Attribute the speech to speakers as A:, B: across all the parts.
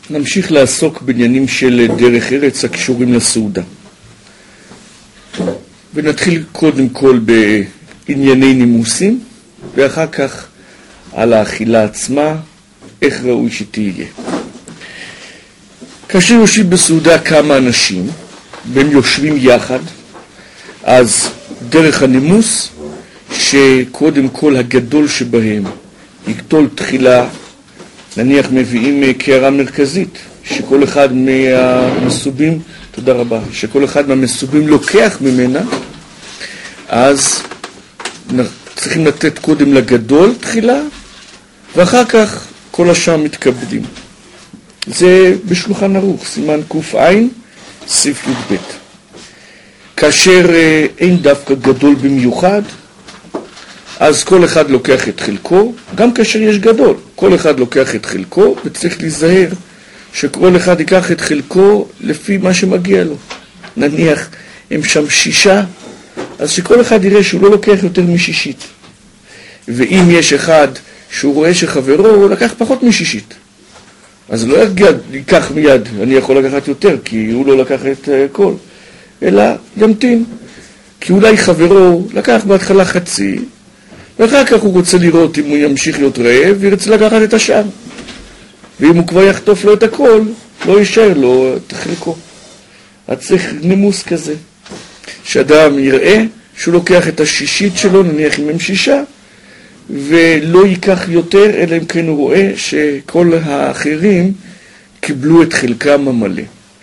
A: נמשיך לעסוק בעניינים של דרך ארץ הקשורים לסעודה. ונתחיל קודם כל בענייני נימוסים, ואחר כך על האכילה עצמה, איך ראוי שתהיה. כאשר יושבים בסעודה כמה אנשים, והם יושבים יחד, אז דרך הנימוס, שקודם כל הגדול שבהם יקטול תחילה, נניח מביאים קערה מרכזית, שכל אחד מהמסובים, תודה רבה, שכל אחד מהמסובים לוקח ממנה, אז צריכים לתת קודם לגדול תחילה, ואחר כך כל השאר מתכבדים. זה בשולחן ערוך, סימן ק"ע, סעיף י"ב. כאשר אין דווקא גדול במיוחד, אז כל אחד לוקח את חלקו, גם כאשר יש גדול, כל אחד לוקח את חלקו, וצריך להיזהר שכל אחד ייקח את חלקו לפי מה שמגיע לו. נניח, הם שם 6, אז שכל אחד יראה שהוא לא לוקח יותר מ6. ואם יש אחד שהוא רואה שחברו, הוא לקח פחות מ6. אז לא ייקח מיד, אני יכול לקחת יותר, כי הוא לא לקח את כל, אלא ימתין. כי אולי חברו לקח בהתחלה חצי, ואחר כך הוא רוצה לראות אם הוא ימשיך להיות רעב, וירצה לקחת את השאר. ואם הוא כבר יחטוף לו את הכל, לא יישאר לו את חלקו. אז צריך נימוס כזה. שאדם יראה שהוא לוקח את השישית שלו, נניח אם הם 6, ולא ייקח יותר, אלא אם כן הוא רואה שכל האחרים קיבלו את חלקם המלא.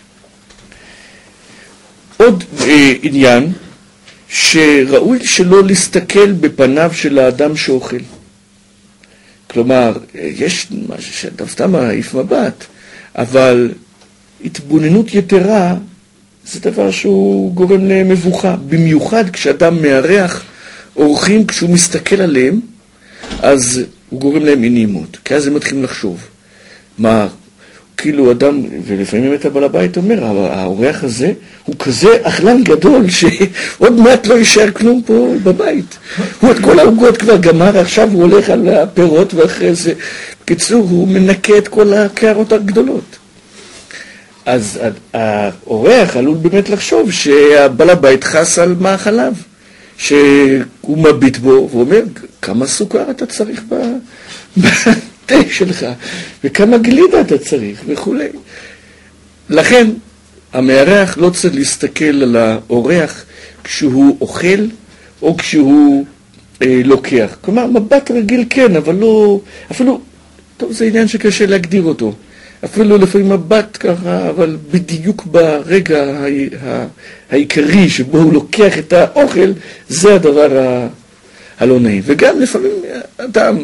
A: עוד עניין, שראוי שלא להסתכל בפניו של האדם שאוכל. כלומר, יש משהו שאדם סתם מעיף מבט, אבל התבוננות יתרה זה דבר שהוא גורם למבוכה. במיוחד כשאדם מארח אורחים, כשהוא מסתכל עליהם, אז הוא גורם להם אי-נעימות. כי אז הם מתחילים לחשוב. מה, כאילו אדם, ולפעמים באמת הבעל הבית אומר, האורח הזה הוא כזה אכלן גדול שעוד מעט לא יישאר כלום פה בבית. הוא את כל העוגות כבר גמר, עכשיו הוא הולך על הפירות ואחרי זה. בקיצור, הוא מנקה את כל הקערות הגדולות. אז האורח עלול באמת לחשוב שהבעל הבית חס על מאכליו, שהוא מביט בו ואומר, כמה סוכר אתה צריך בתה שלך, וכמה גלידה אתה צריך וכו'. לכן, המארח לא צריך להסתכל על האורח כשהוא אוכל או כשהוא לוקח. כלומר, מבט רגיל כן, אבל לא, אפילו, טוב, זה עניין שקשה להגדיר אותו. אפילו לפעמים מבט ככה, אבל בדיוק ברגע העיקרי שבו הוא לוקח את האוכל, זה הדבר הלא נעים. וגם לפעמים אדם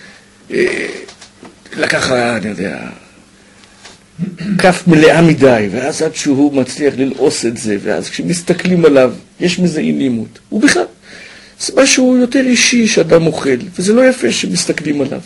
A: לקח, אני יודע, כף מלאה מדי, ואז עד שהוא מצליח ללעוס את זה, ואז כשמסתכלים עליו, יש מזה אי-נעימות. ובכלל, זה משהו יותר אישי שאדם אוכל, וזה לא יפה שמסתכלים עליו.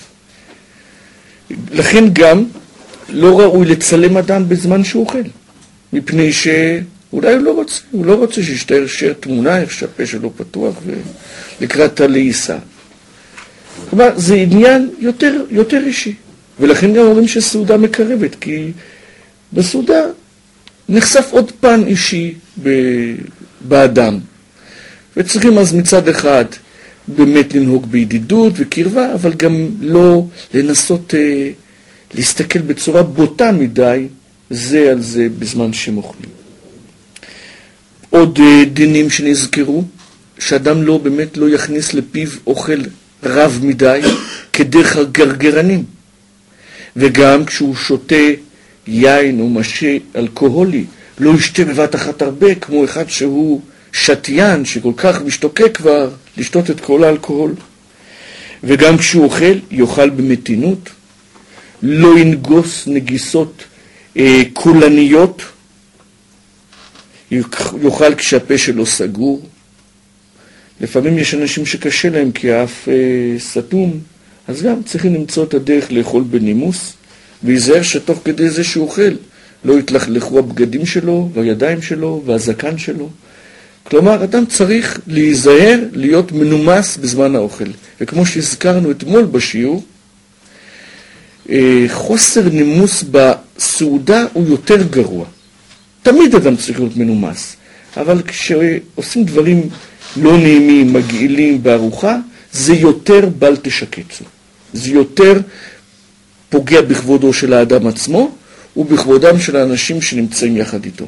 A: לכן גם לא ראוי לצלם אדם בזמן שהוא אוכל, מפני שאולי הוא לא רוצה שישתרשר תמונה, איך שהפה שלו פתוח ולקראת הלעיסה. כלומר, זה עניין יותר אישי. ולכן גם אומרים שסעודה מקרבת, כי בסעודה נחשף עוד פן אישי באדם. וצריכים אז מצד אחד באמת לנהוג בידידות וקרבה, אבל גם לא לנסות להסתכל בצורה בוטה מדי זה על זה בזמן שהם אוכלים. עוד דינים שנזכרו, שאדם לא באמת לא יכניס לפיו אוכל רב מדי כדרך הגרגרנים. וגם כשהוא שותה יין או משקה אלכוהולי, לא ישתה בבת אחת הרבה, כמו אחד שהוא שתיין, שכל כך משתוקק כבר לשתות את כל האלכוהול. וגם כשהוא אוכל, יאכל במתינות, לא ינגוס נגיסות קולניות, יאכל כשהפה שלו סגור. לפעמים יש אנשים שקשה להם כי האף סתום, אז גם צריכים למצוא את הדרך לאכול בנימוס, ויזהר שתוך כדי זה שהוא אוכל, לא יתלכלכו הבגדים שלו, והידיים שלו, והזקן שלו. כלומר, אדם צריך להיזהר, להיות מנומס בזמן האוכל. וכמו שהזכרנו אתמול בשיעור, חוסר נימוס בסעודה הוא יותר גרוע. תמיד אדם צריך להיות מנומס, אבל כשעושים דברים לא נעימים, מגעילים בארוחה, זה יותר בל תשקצו. זה יותר פוגע בכבודו של האדם עצמו, ובכבודם של האנשים שנמצאים יחד איתו.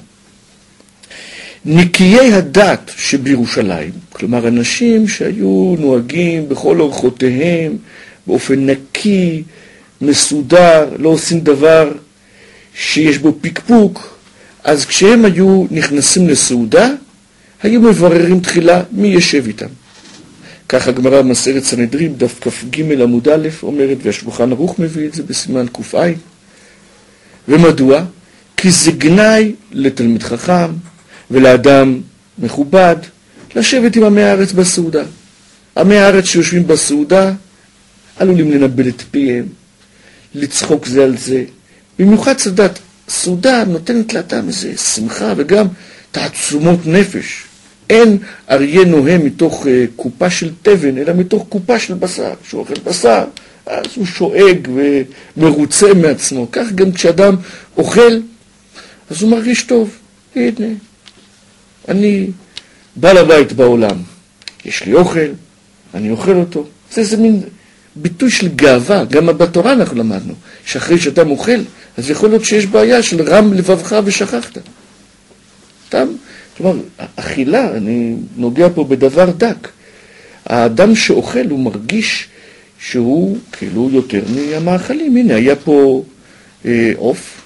A: נקיי הדת שבירושלים, כלומר אנשים שהיו נוהגים בכל אורחותיהם, באופן נקי, מסודר, לא עושים דבר שיש בו פיקפוק, אז כשהם היו נכנסים לסעודה, היו מבררים תחילה מי ישב איתם. כך הגמרא במסכת סנהדרין, דף כ"ג עמוד א', אומרת, והשולחן ערוך מביא את זה בסימן ק"ע. ומדוע? כי זה גנאי לתלמיד חכם ולאדם מכובד לשבת עם עמי הארץ בסעודה. עמי הארץ שיושבים בסעודה עלולים לנבל את פיהם, לצחוק זה על זה. במיוחד סעודה נותנת לאדם איזה שמחה וגם תעצומות נפש. אין אריה נוהם מתוך קופה של תבן, אלא מתוך קופה של בשר. כשהוא אוכל בשר, אז הוא שואג ומרוצה מעצמו. כך גם כשאדם אוכל, אז הוא מרגיש טוב. הנה, אני בעל הבית בעולם. יש לי אוכל, אני אוכל אותו. זה איזה מין ביטוי של גאווה. גם בתורה אנחנו למדנו, שאחרי שאדם אוכל, אז יכול להיות שיש בעיה של רם לבבך ושכחת. כלומר, אכילה, אני נוגע פה בדבר דק. האדם שאוכל הוא מרגיש שהוא כאילו יותר מהמאכלים. הנה, היה פה עוף,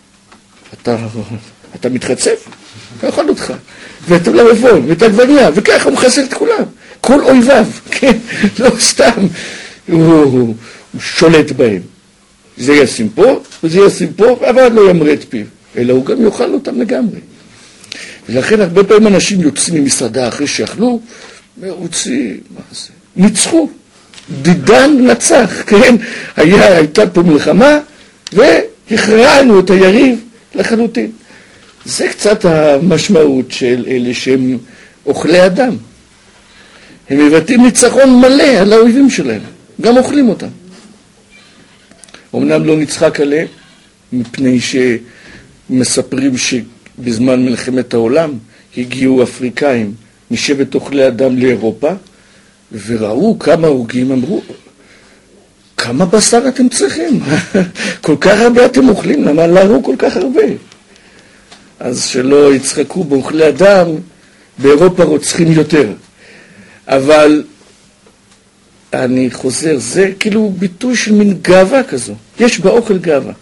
A: אתה מתחצף, אתה אוכל אותך, ואתה למבון, ואתה עגבנייה, וככה הוא מחסל את כולם. כל אויביו, כן, לא סתם, הוא שולט בהם. זה ישים פה, וזה ישים פה, אבל לא ימרה את פיו, אלא הוא גם יאכל אותם לגמרי. ולכן הרבה פעמים אנשים יוצאים ממסעדה אחרי שאכלו, מרוצים, מה זה? ניצחו, דידן נצח, כן? הייתה פה מלחמה, והכרענו את היריב לחלוטין. זה קצת המשמעות של אלה שהם אוכלי אדם. הם מבטאים ניצחון מלא על האויבים שלהם, גם אוכלים אותם. אמנם לא נצחק עליהם, מפני שמספרים שבזמן מלחמת העולם הגיעו אפריקאים משבט אוכלי אדם לאירופה, וראו כמה הורגים, אמרו, כמה בשר אתם צריכים? כל כך הרבה אתם אוכלים, למה להרוג כל כך הרבה? אז שלא יצחקו באוכלי אדם, באירופה רוצחים יותר. אבל אני חוזר, זה כאילו ביטוי של מין גאווה כזו. יש באוכל גאווה.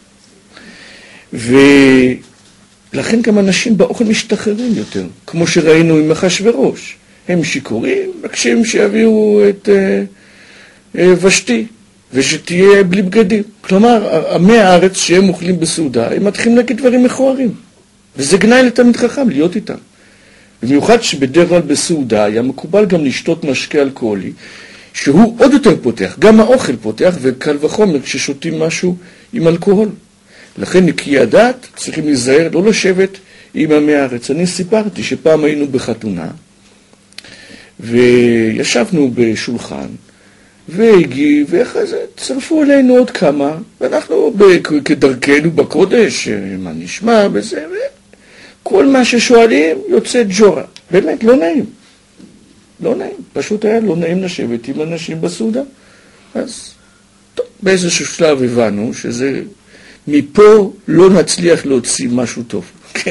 A: ולכן גם אנשים באוכל משתחררים יותר, כמו שראינו עם אחשוורוש. הם שיכורים, מבקשים שיביאו את ושתי, ושתהיה בלי בגדים. כלומר, עמי הארץ שהם אוכלים בסעודה, הם מתחילים להגיד דברים מכוערים. וזה גנאי לתלמיד חכם להיות איתם. במיוחד שבדרך כלל בסעודה היה מקובל גם לשתות משקה אלכוהולי, שהוא עוד יותר פותח, גם האוכל פותח, וקל וחומר כששותים משהו עם אלכוהול. לכן נקיי הדעת צריכים להיזהר, לא לשבת עם עמי הארץ. אני סיפרתי שפעם היינו בחתונה, וישבנו בשולחן, והגיעו, ואחרי זה צרפו אלינו עוד כמה, ואנחנו כדרכנו בקודש, מה נשמע בזה, וכל מה ששואלים יוצא ג'ורה. באמת, לא נעים. לא נעים. פשוט היה לא נעים לשבת עם אנשים בסעודה. אז, טוב, באיזשהו שלב הבנו שזה, מפה לא נצליח להוציא משהו טוב, כן?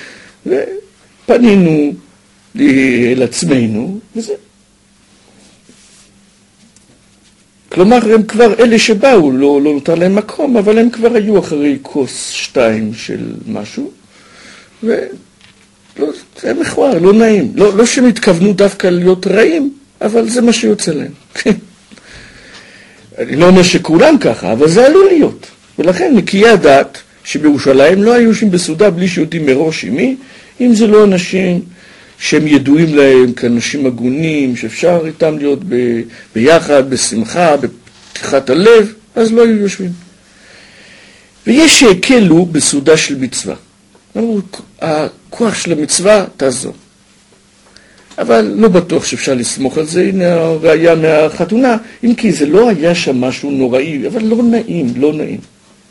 A: ופנינו אל עצמנו, וזה. כלומר, הם כבר, אלה שבאו, לא נותר להם מקום, אבל הם כבר היו אחרי כוס 2 של משהו, ולא, זה מכוער, לא נעים. לא שהם התכוונו דווקא להיות רעים, אבל זה מה שיוצא להם. אני לא אומר שכולם ככה, אבל זה עלול להיות. ולכן נקיי הדעת שבירושלים לא היו שם בסעודה בלי שיודעים מראש עם מי, אם זה לא אנשים שהם ידועים להם כאנשים הגונים, שאפשר איתם להיות ביחד, בשמחה, בפתיחת הלב, אז לא היו יושבים. ויש שהקלו בסעודה של מצווה. הכוח של המצווה תעזור. אבל לא בטוח שאפשר לסמוך על זה. הנה הראיה מהחתונה, אם כי זה לא היה שם משהו נוראי, אבל לא נעים, לא נעים.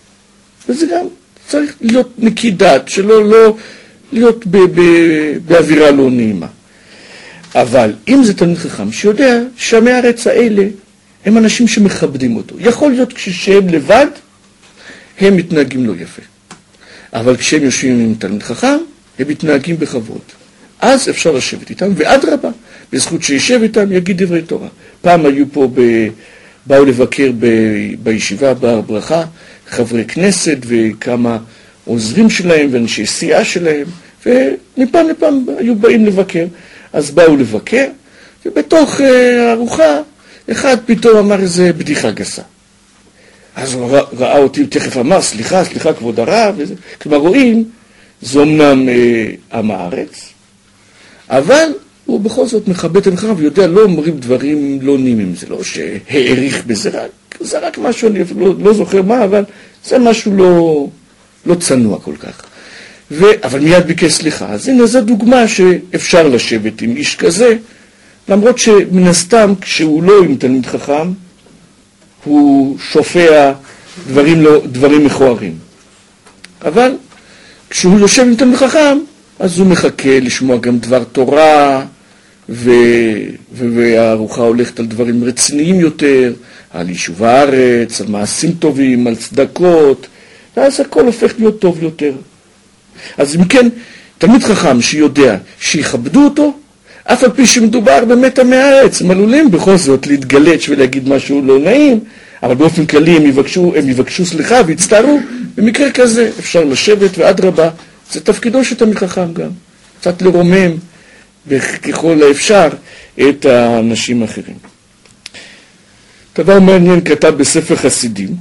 A: וזה גם צריך להיות נקי דעת, שלא להיות באווירה לא נעימה. אבל אם זה תלמיד חכם שיודע שעמי הארץ האלה הם אנשים שמכבדים אותו, יכול להיות כשהם לבד הם מתנהגים לא יפה, אבל כשהם יושבים עם תלמיד חכם הם מתנהגים בכבוד, אז אפשר לשבת איתם, ואדרבה, בזכות שישב איתם יגיד דברי תורה. פעם היו פה באו לבקר בישיבה בהר ברכה חברי כנסת וכמה עוזרים שלהם ואנשי סיעה שלהם, ומפעם לפעם היו באים לבקר. אז באו לבקר, ובתוך הארוחה אחד פתאום אמר איזה בדיחה גסה. אז הוא ראה אותי, תכף אמר, סליחה כבוד הרב. כלומר רואים, זה אומנם עם הארץ, אבל הוא בכל זאת מכבד את המחרה ויודע, לא אומרים דברים לא נעימים, זה לא שהעריך בזה, זה רק משהו, אני לא זוכר מה, אבל זה משהו לא צנוע כל כך. אבל מיד ביקש סליחה. אז הנה, זו דוגמה שאפשר לשבת עם איש כזה, למרות שמן הסתם, כשהוא לא עם תלמיד חכם, הוא שופע דברים מכוערים. אבל כשהוא יושב עם תלמיד חכם, אז הוא מחכה לשמוע גם דבר תורה, והארוחה הולכת על דברים רציניים יותר, על יישוב הארץ, על מעשים טובים, על צדקות, ואז הכל הופך להיות טוב יותר. אז אם כן, תלמיד חכם שיודע שיכבדו אותו, אף על פי שמדובר באמת עמי הארץ, הם עלולים בכל זאת להתגלץ' ולהגיד משהו לא נעים, אבל באופן כללי הם יבקשו סליחה והצטערו. במקרה כזה אפשר לשבת ואדרבה, זה תפקידו של תלמיד חכם גם, קצת לרומם ככל האפשר את האנשים האחרים. דבר מעניין כתב בספר חסידים,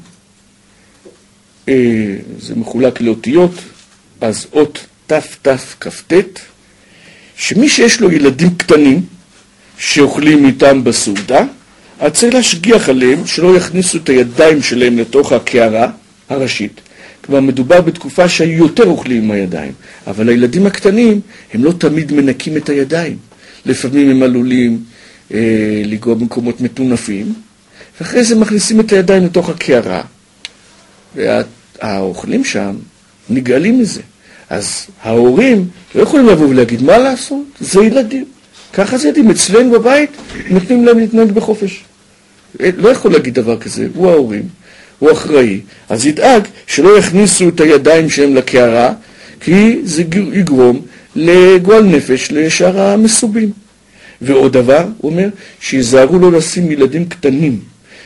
A: זה מחולק לאותיות, אז אות ת' שמי שיש לו ילדים קטנים שאוכלים איתם בסעודה, אז צריך להשגיח עליהם שלא יכניסו את הידיים שלהם לתוך הקערה הראשית. כלומר, מדובר בתקופה שהיו יותר אוכלים עם הידיים, אבל הילדים הקטנים הם לא תמיד מנקים את הידיים. לפעמים הם עלולים לגוע במקומות מטונפים, ואחרי זה מכניסים את הידיים לתוך הקערה, והאוכלים שם נגאלים מזה. אז ההורים לא יכולים לבוא ולהגיד מה לעשות, זה ילדים. ככה זה ילדים, אצלנו בבית נותנים להם להתנהג בחופש. לא יכול להגיד דבר כזה, הוא ההורים, הוא אחראי, אז ידאג שלא יכניסו את הידיים שלהם לקערה, כי זה יגרום לגועל נפש לשאר המסובים. ועוד דבר, הוא אומר, שיזהרו לו לשים ילדים קטנים,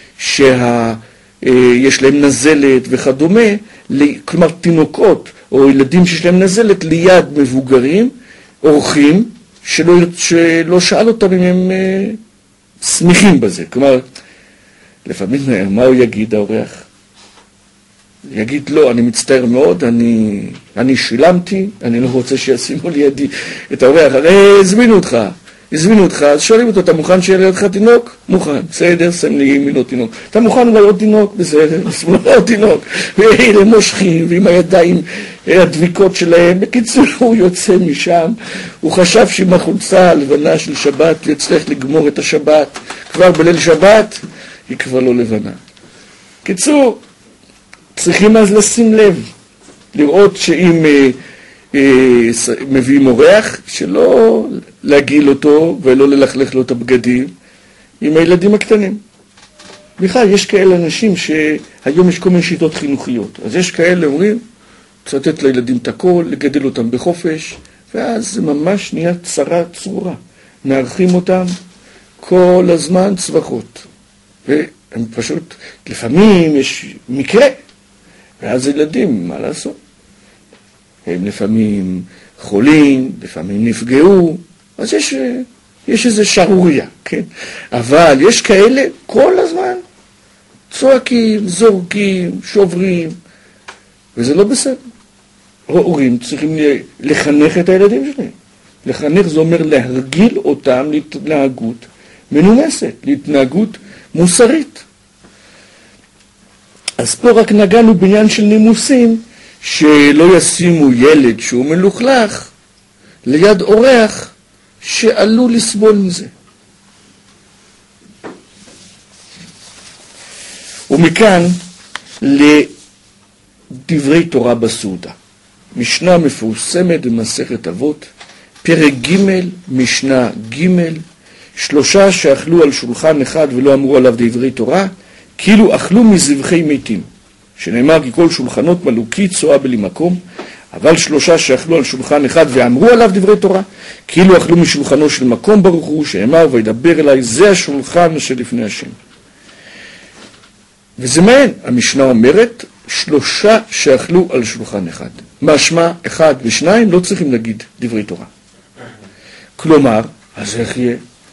A: שיש להם נזלת וכדומה, כלומר תינוקות, או ילדים שיש להם נזלת ליד מבוגרים, אורחים, שלא שאל אותם אם הם שמחים בזה. כלומר, לפעמים מה הוא יגיד האורח? יגיד לא, אני מצטער מאוד, אני שילמתי, אני לא רוצה שישימו לידי את האורח, הרי הזמינו אותך, אז שואלים אותו, אתה מוכן שיהיה לידך תינוק? מוכן, בסדר, שם לי ימינו תינוק. אתה מוכן אולי עוד תינוק? בסדר, שמאלה עוד תינוק. ואלה מושכים, ועם הידיים הדביקות שלהם. בקיצור, הוא יוצא משם, הוא חשב שעם החולצה הלבנה של שבת, יצטרך לגמור את השבת. כבר בליל שבת, היא כבר לא לבנה. קיצור, צריכים אז לשים לב, לראות שאם מביאים אורח, שלא להגיל אותו ולא ללכלך לו את הבגדים עם הילדים הקטנים. בכלל, יש כאלה אנשים שהיום יש כל מיני שיטות חינוכיות. אז יש כאלה אומרים, צריך לתת לילדים את הכל, לגדל אותם בחופש, ואז זה ממש נהיה צרה צרורה. מארחים אותם כל הזמן צווחות. והם פשוט, לפעמים יש מקרה, ואז ילדים, מה לעשות? הם לפעמים חולים, לפעמים נפגעו, אז יש איזו שערוריה, כן? אבל יש כאלה כל הזמן צועקים, זורקים, שוברים, וזה לא בסדר. הורים צריכים לחנך את הילדים שלהם. לחנך זה אומר להרגיל אותם להתנהגות מנומסת, להתנהגות מוסרית. אז פה רק נגענו בעניין של נימוסים, שלא ישימו ילד שהוא מלוכלך ליד אורח שעלול לסבול מזה. ומכאן דברי תורה בסעודה. משנה מפורסמת במסכת אבות, פרק ג' משנה ג', 3 שאכלו על שולחן אחד ולא אמרו עליו דברי תורה, כאילו אכלו מזבחי מתים, שנאמר כי כל שולחנות מלוכי צועה בלי מקום, אבל 3 שאכלו על שולחן אחד ואמרו עליו דברי תורה, כאילו אכלו משולחנו של מקום ברוך הוא, שאמר וידבר אליי, זה השולחן שלפני השם. וזה מעין, המשנה אומרת, 3 שאכלו על שולחן אחד. משמע 1 ו2 לא צריכים להגיד דברי תורה. כלומר, אז איך יהיה?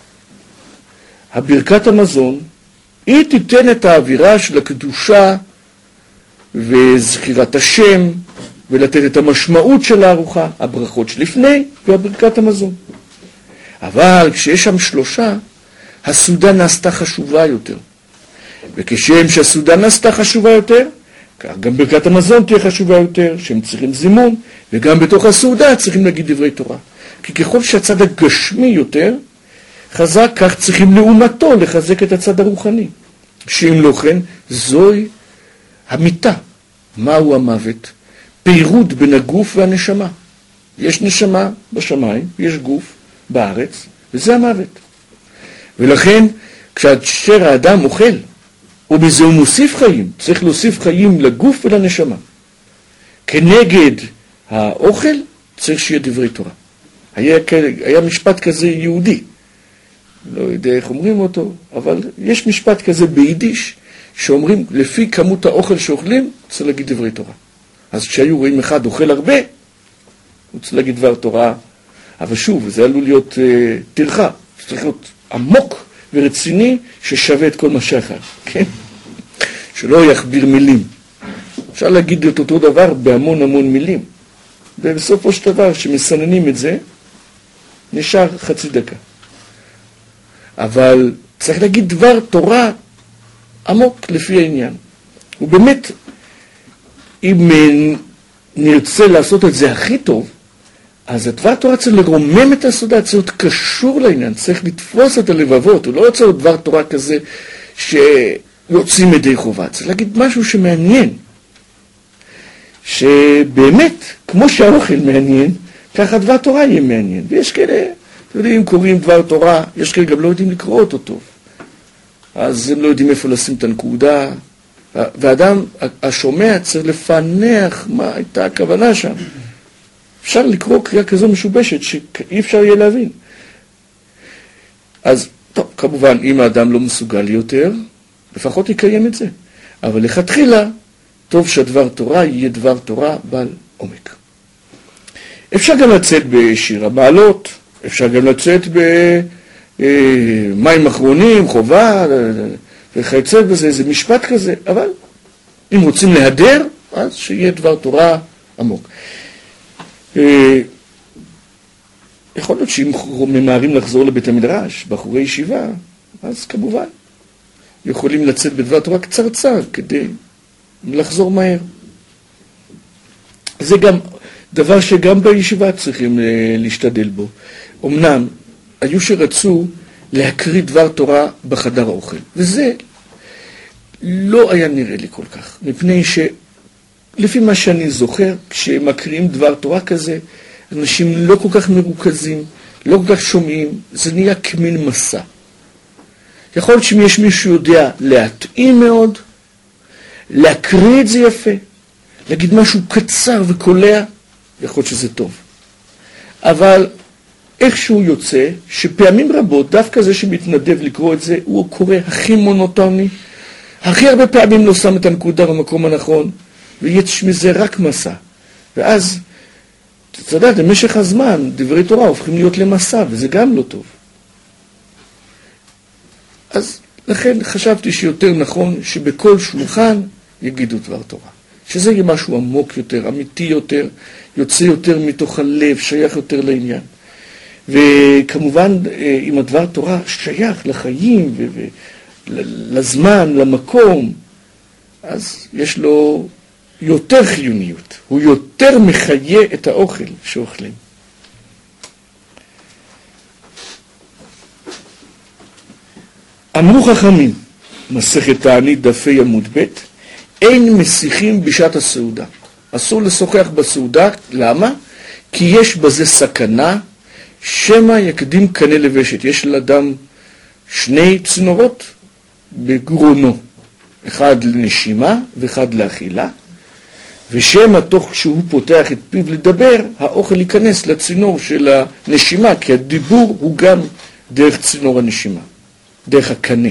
A: הברכת המזון, היא תיתן את האווירה של הקדושה וזכירת השם, ולתת את המשמעות של הארוחה, הברכות שלפני והברכת המזון. אבל כשיש שם 3, הסעודה נעשתה חשובה יותר. וכשם שהסעודה נעשתה חשובה יותר, כך גם ברכת המזון תהיה חשובה יותר, שהם צריכים זימון, וגם בתוך הסעודה צריכים להגיד דברי תורה. כי ככל שהצד הגשמי יותר חזק, כך צריכים לעומתו לחזק את הצד הרוחני. שאם לא כן, זוהי המיטה. מהו המוות? פירוד בין הגוף והנשמה. יש נשמה בשמיים, יש גוף בארץ, וזה המוות. ולכן, כשאשר האדם אוכל, ובזה הוא מוסיף חיים, צריך להוסיף חיים לגוף ולנשמה. כנגד האוכל, צריך שיהיה דברי תורה. היה משפט כזה יהודי, לא יודע איך אומרים אותו, אבל יש משפט כזה ביידיש, שאומרים, לפי כמות האוכל שאוכלים, צריך להגיד דברי תורה. אז כשהיו רואים אחד אוכל הרבה, הוא צריך להגיד דבר תורה, אבל שוב, זה עלול להיות טרחה, זה צריך להיות עמוק ורציני, ששווה את כל מה שאכל, כן? שלא יכביר מילים. אפשר להגיד את אותו דבר בהמון המון מילים, ובסופו של דבר, שמסננים את זה, נשאר חצי דקה. אבל צריך להגיד דבר תורה עמוק לפי העניין. ובאמת, אם נרצה לעשות את זה הכי טוב, אז הדבר תורה צריך לרומם את הסעודה, צריך להיות קשור לעניין, צריך לתפוס את הלבבות, הוא לא רוצה להיות דבר תורה כזה שיוצאים ידי חובה, צריך להגיד משהו שמעניין, שבאמת, כמו שהאוכל מעניין, ככה דבר תורה יהיה מעניין, ויש כאלה, אתם יודעים, קוראים דבר תורה, יש כאלה גם לא יודעים לקרוא אותו טוב, אז הם לא יודעים איפה לשים את הנקודה, והאדם השומע צריך לפענח מה הייתה הכוונה שם. אפשר לקרוא קריאה כזו משובשת שאי אפשר יהיה להבין. אז טוב, כמובן, אם האדם לא מסוגל יותר, לפחות יקיים את זה. אבל לכתחילה, טוב שהדבר תורה יהיה דבר תורה בעל עומק. אפשר גם לצאת בשיר המעלות, אפשר גם לצאת במים אחרונים, חובה, וכיוצא בזה, איזה משפט כזה, אבל אם רוצים להדר, אז שיהיה דבר תורה עמוק. יכול להיות שאם ממהרים לחזור לבית המדרש, בחורי ישיבה, אז כמובן, יכולים לצאת בדבר תורה קצרצר כדי לחזור מהר. זה גם דבר שגם בישיבה צריכים להשתדל בו. אמנם, היו שרצו להקריא דבר תורה בחדר האוכל, וזה לא היה נראה לי כל כך, מפני שלפי מה שאני זוכר, כשמקריאים דבר תורה כזה, אנשים לא כל כך מרוכזים, לא כל כך שומעים, זה נהיה כמין מסע. יכול להיות שאם יש מישהו יודע להתאים מאוד, להקריא את זה יפה, להגיד משהו קצר וקולע, יכול להיות שזה טוב. אבל איכשהו יוצא, שפעמים רבות, דווקא זה שמתנדב לקרוא את זה, הוא קורא הכי מונוטוני, הכי הרבה פעמים לא שם את הנקודה במקום הנכון, ויש מזה רק מסע. ואז, אתה יודע, במשך הזמן, דברי תורה הופכים להיות למסע, וזה גם לא טוב. אז לכן חשבתי שיותר נכון שבכל שולחן יגידו דבר תורה. שזה יהיה משהו עמוק יותר, אמיתי יותר, יוצא יותר מתוך הלב, שייך יותר לעניין. וכמובן, אם הדבר תורה שייך לחיים ולזמן, למקום, אז יש לו יותר חיוניות. הוא יותר מחיה את האוכל שאוכלים. אמרו חכמים, מסכת תענית דפי עמוד ב', אין מסיחים בשעת הסעודה. אסור לשוחח בסעודה, למה? כי יש בזה סכנה, שמא יקדים קנה לבשת. יש לאדם שני צינורות בגרונו, אחד לנשימה ואחד לאכילה, ושמא תוך שהוא פותח את פיו לדבר, האוכל ייכנס לצינור של הנשימה, כי הדיבור הוא גם דרך צינור הנשימה, דרך הקנה.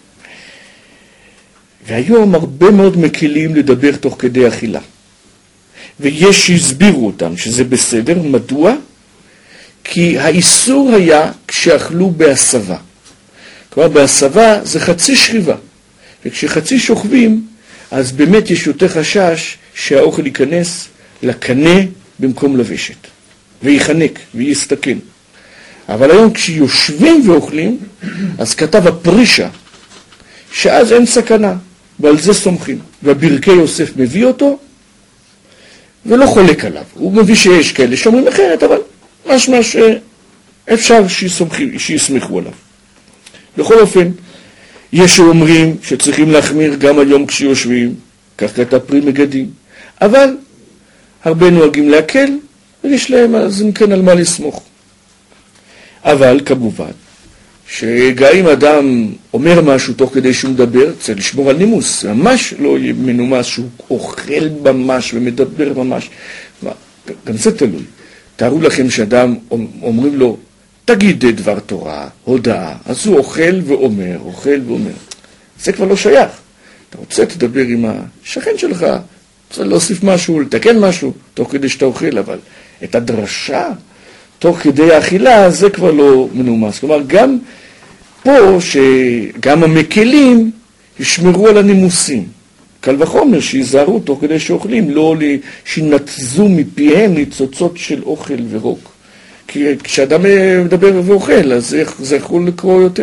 A: והיום הרבה מאוד מקלים לדבר תוך כדי אכילה. ויש שהסבירו אותם שזה בסדר. מדוע? כי האיסור היה כשאכלו בהסבה. כלומר, בהסבה זה חצי שכיבה. וכשחצי שוכבים, אז באמת יש יותר חשש שהאוכל ייכנס לקנה במקום לבשת. ויחנק, ויסתכן. אבל היום כשיושבים ואוכלים, אז כתב הפרישה, שאז אין סכנה, ועל זה סומכים. והברכי יוסף מביא אותו, ולא חולק עליו. הוא מביא שיש כאלה שאומרים אחרת, אבל משמע שאפשר שיסמכו עליו. בכל אופן, יש שאומרים שצריכים להחמיר גם היום כשיושבים, כך כתב פרי מגדים, אבל הרבה נוהגים להקל, ויש להם אז אם כן על מה לסמוך. אבל כמובן, שגם אם אדם אומר משהו תוך כדי שהוא מדבר, צריך לשמור על נימוס, ממש לא יהיה מנומס שהוא אוכל ממש ומדבר ממש. גם זה תלוי. תארו לכם שאדם אומרים לו, תגיד דבר תורה, הודעה, אז הוא אוכל ואומר, אוכל ואומר. זה כבר לא שייך. אתה רוצה תדבר עם השכן שלך, רוצה להוסיף משהו, לתקן משהו, תוך כדי שאתה אוכל, אבל את הדרשה, תוך כדי האכילה, זה כבר לא מנומס. כלומר, גם פה, שגם המקלים ישמרו על הנימוסים. קל וחומר שיזהרו תוך כדי שאוכלים, לא שינתזו מפיהם ניצוצות של אוכל ורוק. כי כשאדם מדבר ואוכל, אז זה יכול לקרוא יותר.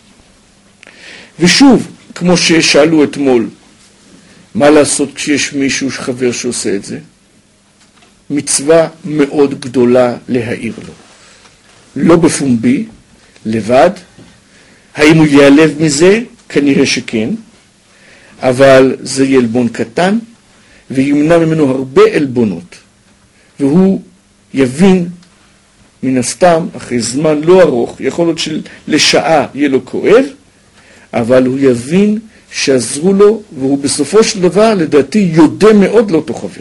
A: ושוב, כמו ששאלו אתמול, מה לעשות כשיש מישהו חבר שעושה את זה? מצווה מאוד גדולה להעיר לו. לא בפומבי, לבד. האם הוא ייעלב מזה? כנראה שכן. אבל זה יהיה עלבון קטן, וימנע ממנו הרבה עלבונות. והוא יבין מן הסתם, אחרי זמן לא ארוך, יכול להיות שלשעה יהיה לו כואב, אבל הוא יבין שעזרו לו, והוא בסופו של דבר, לדעתי, יודע מאוד לאותו חבר.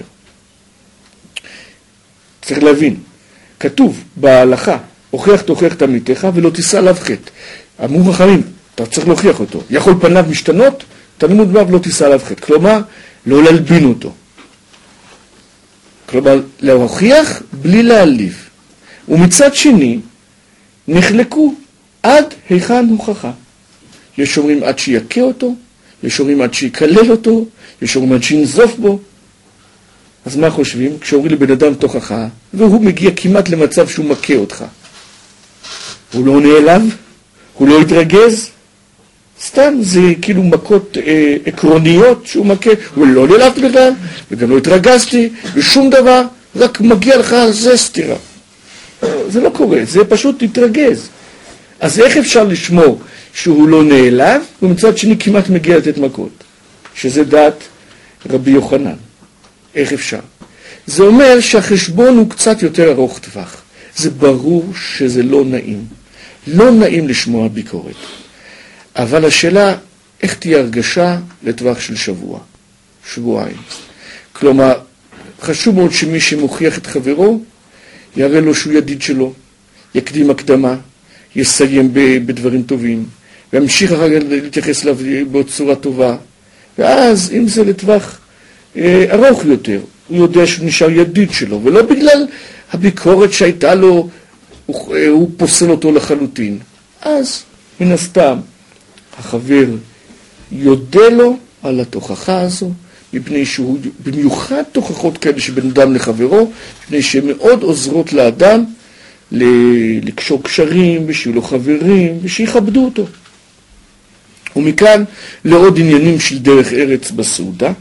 A: צריך להבין, כתוב בהלכה, הוכיח תוכיח את עמיתך ולא תישא עליו חטא. אמרו חכמים, אתה צריך להוכיח אותו. יכול פניו משתנות, תלמוד בו ולא תישא עליו חטא. כלומר, לא להלבין אותו. כלומר, להוכיח בלי להעליב. ומצד שני, נחלקו עד היכן הוכחה. יש אומרים עד שיקה אותו, יש אומרים עד שיקלל אותו, יש אומרים עד שינזוף בו. אז מה חושבים? כשאומרים לבן אדם תוכחה, והוא מגיע כמעט למצב שהוא מכה אותך. הוא לא נעלב, הוא לא יתרגז, סתם זה כאילו מכות עקרוניות שהוא מכה, הוא לא נעלב בכלל, וגם לא התרגזתי, ושום דבר, רק מגיע לך זה סתירה. זה לא קורה, זה פשוט יתרגז. אז איך אפשר לשמור שהוא לא נעלב, ומצד שני כמעט מגיע לתת מכות? שזה דעת רבי יוחנן. איך אפשר? זה אומר שהחשבון הוא קצת יותר ארוך טווח. זה ברור שזה לא נעים. לא נעים לשמוע ביקורת. אבל השאלה, איך תהיה הרגשה לטווח של שבוע, שבועיים. כלומר, חשוב מאוד שמי שמוכיח את חברו, יראה לו שהוא ידיד שלו, יקדים הקדמה, יסיים בדברים טובים, וימשיך אחר כך להתייחס אליו בצורה טובה. ואז, אם זה לטווח ארוך יותר, הוא יודע שהוא נשאר ידיד שלו, ולא בגלל הביקורת שהייתה לו, הוא פוסל אותו לחלוטין. אז, מן הסתם, החבר יודע לו על התוכחה הזו, מפני שהוא, במיוחד תוכחות כאלה שבין אדם לחברו, מפני שהן מאוד עוזרות לאדם לקשור קשרים, ושיהיו לו חברים, ושיכבדו אותו. ומכאן לעוד עניינים של דרך ארץ בסעודה,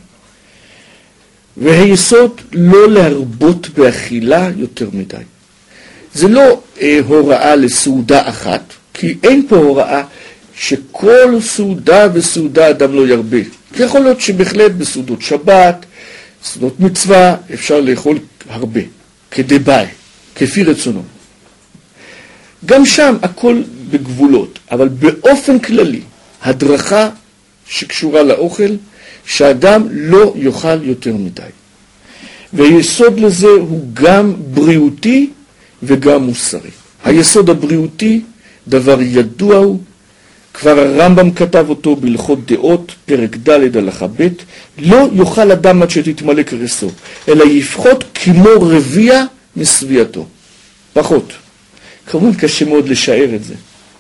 A: והיסוד לא להרבות באכילה יותר מדי. זה לא הוראה לסעודה אחת, כי אין פה הוראה שכל סעודה וסעודה אדם לא ירבה. יכול להיות שבהחלט בסעודות שבת, סעודות מצווה, אפשר לאכול הרבה, כדבעי, כפי רצונו. גם שם הכל בגבולות, אבל באופן כללי, הדרכה שקשורה לאוכל, שאדם לא יאכל יותר מדי. והיסוד לזה הוא גם בריאותי וגם מוסרי. היסוד הבריאותי, דבר ידוע הוא, כבר הרמב"ם כתב אותו בהלכות דעות, פרק ד' הלכה ב', לא יאכל אדם עד שתתמלא כרסו, אלא יפחות כמו רביע מסביעתו. פחות. כמובן קשה מאוד לשער את זה.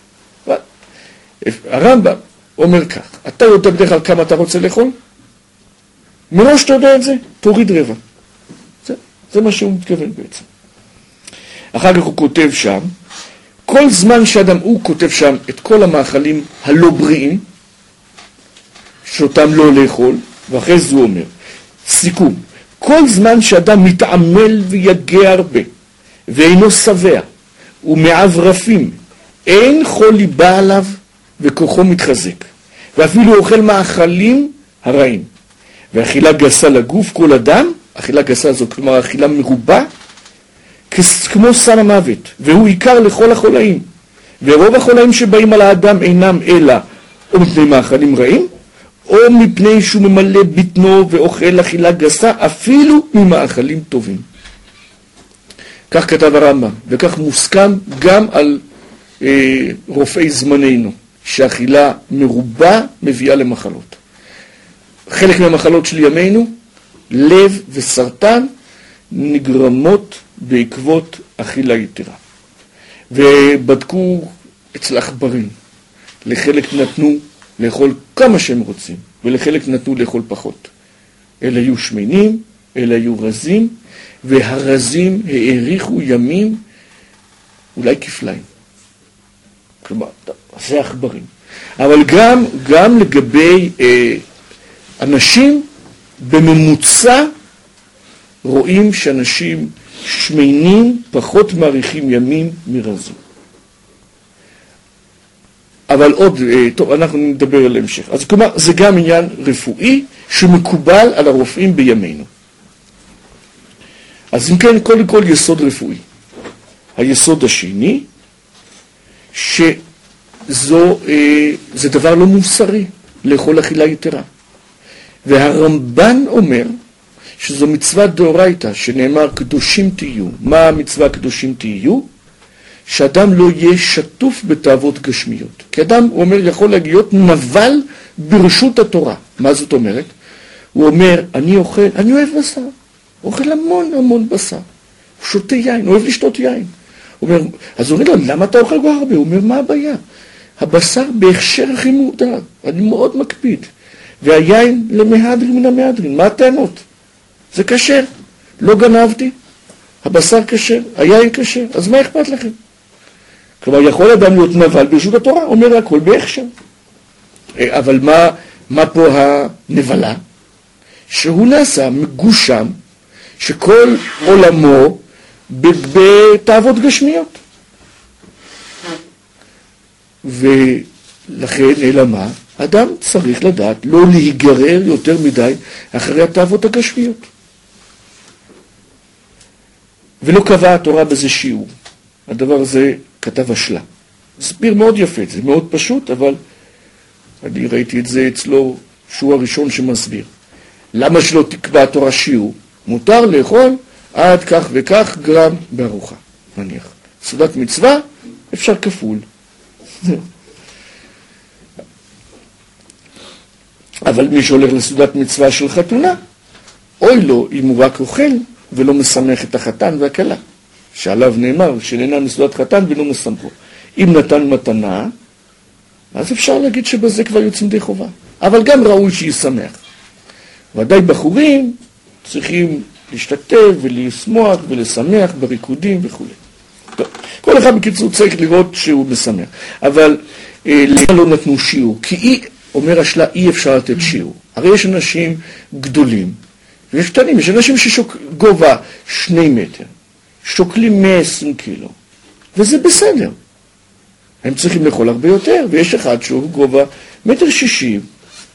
A: הרמב"ם אומר כך, אתה יודע בדרך כלל כמה אתה רוצה לאכול? מראש אתה יודע את זה, תוריד רבע. זה מה שהוא מתכוון בעצם. אחר כך הוא כותב שם, כל זמן שאדם, הוא כותב שם את כל המאכלים הלא בריאים, שאותם לא לאכול, ואחרי זה הוא אומר, סיכום, כל זמן שאדם מתעמל ויגע הרבה, ואינו שבע, ומעברפים, אין חול ליבה עליו, וכוחו מתחזק, ואפילו אוכל מאכלים הרעים. ואכילה גסה לגוף, כל אדם, אכילה גסה זו, כלומר אכילה מרובה, כמו סם המוות, והוא עיקר לכל החולאים. ורוב החולאים שבאים על האדם אינם אלא או מפני מאכלים רעים, או מפני שהוא ממלא בטנו ואוכל אכילה גסה, אפילו ממאכלים טובים. כך כתב הרמב"ם, וכך מוסכם גם על רופאי זמננו, שאכילה מרובה מביאה למחלות. חלק מהמחלות של ימינו, לב וסרטן, נגרמות בעקבות אכילה יתרה. ובדקו אצל עכברים, לחלק נתנו לאכול כמה שהם רוצים, ולחלק נתנו לאכול פחות. אלה היו שמנים, אלה היו רזים, והרזים האריכו ימים, אולי כפליים. כלומר, זה עכברים. אבל גם לגבי אנשים, בממוצע רואים שאנשים שמנים פחות מאריכים ימים מרזים. אבל עוד, טוב, אנחנו נדבר על המשך. אז כלומר, זה גם עניין רפואי שמקובל על הרופאים בימינו. אז אם כן, קודם כל יסוד רפואי. היסוד השני, זה דבר לא מוסרי, לאכול אכילה יתרה. והרמב"ן אומר שזו מצווה דאורייתא, שנאמר קדושים תהיו. מה המצווה קדושים תהיו? שאדם לא יהיה שטוף בתאוות גשמיות. כי אדם, הוא אומר, יכול להיות נבל ברשות התורה. מה זאת אומרת? הוא אומר, אני אוהב בשר. אוכל המון בשר. הוא שותה יין, הוא אוהב לשתות יין. אז הוא אומר לו, למה אתה אוכל כל הרבה? הוא אומר, מה הבעיה? הבשר בהכשר הכי מותר. אני מאוד מקפיד. והיין למהדרין מן המהדרין. מה הטענות? זה כשר. לא גנבתי. הבשר כשר, היין כשר. אז מה אכפת לכם? כלומר, יכול אדם להיות נבל ברשות התורה, אומר הכל בהכשר. אבל מה פה הנבלה? שהוא נעשה מגושם, שכל עולמו בתאוות גשמיות. ולכן, אלא מה? אדם צריך לדעת לא להיגרר יותר מדי אחרי התאוות הגשמיות. ולא קבעה התורה בזה שיעור. הדבר הזה כתב השלה. הסביר מאוד יפה, זה מאוד פשוט, אבל אני ראיתי את זה אצלו, שהוא הראשון שמסביר. למה שלא תקבע התורה שיעור? מותר לאכול עד כך וכך גרם בארוחה, נניח. סעודת מצווה, אפשר כפול. אבל מי שהולך לסעודת מצווה של חתונה, אוי לו אם הוא רק אוכל ולא משמח את החתן והכלה, שעליו נאמר שנהנה מסעודת חתן ולא משמחו. אם נתן מתנה, אז אפשר להגיד שבזה כבר יוצאים די חובה. אבל גם ראוי שישמח. ודאי בחורים צריכים להשתתף ולשמוח ולשמח בריקודים וכו'. טוב, כל אחד בקיצור צריך לראות שהוא משמח. אבל למה לא נתנו שיעור? כי אומר השלה, אי אפשר לתת שיעור. הרי יש אנשים גדולים, ויש קטנים, יש אנשים שגובה 2 מטר, שוקלים 120 קילו, וזה בסדר. הם צריכים לאכול הרבה יותר, ויש אחד שהוא גובה 1.60 מטר,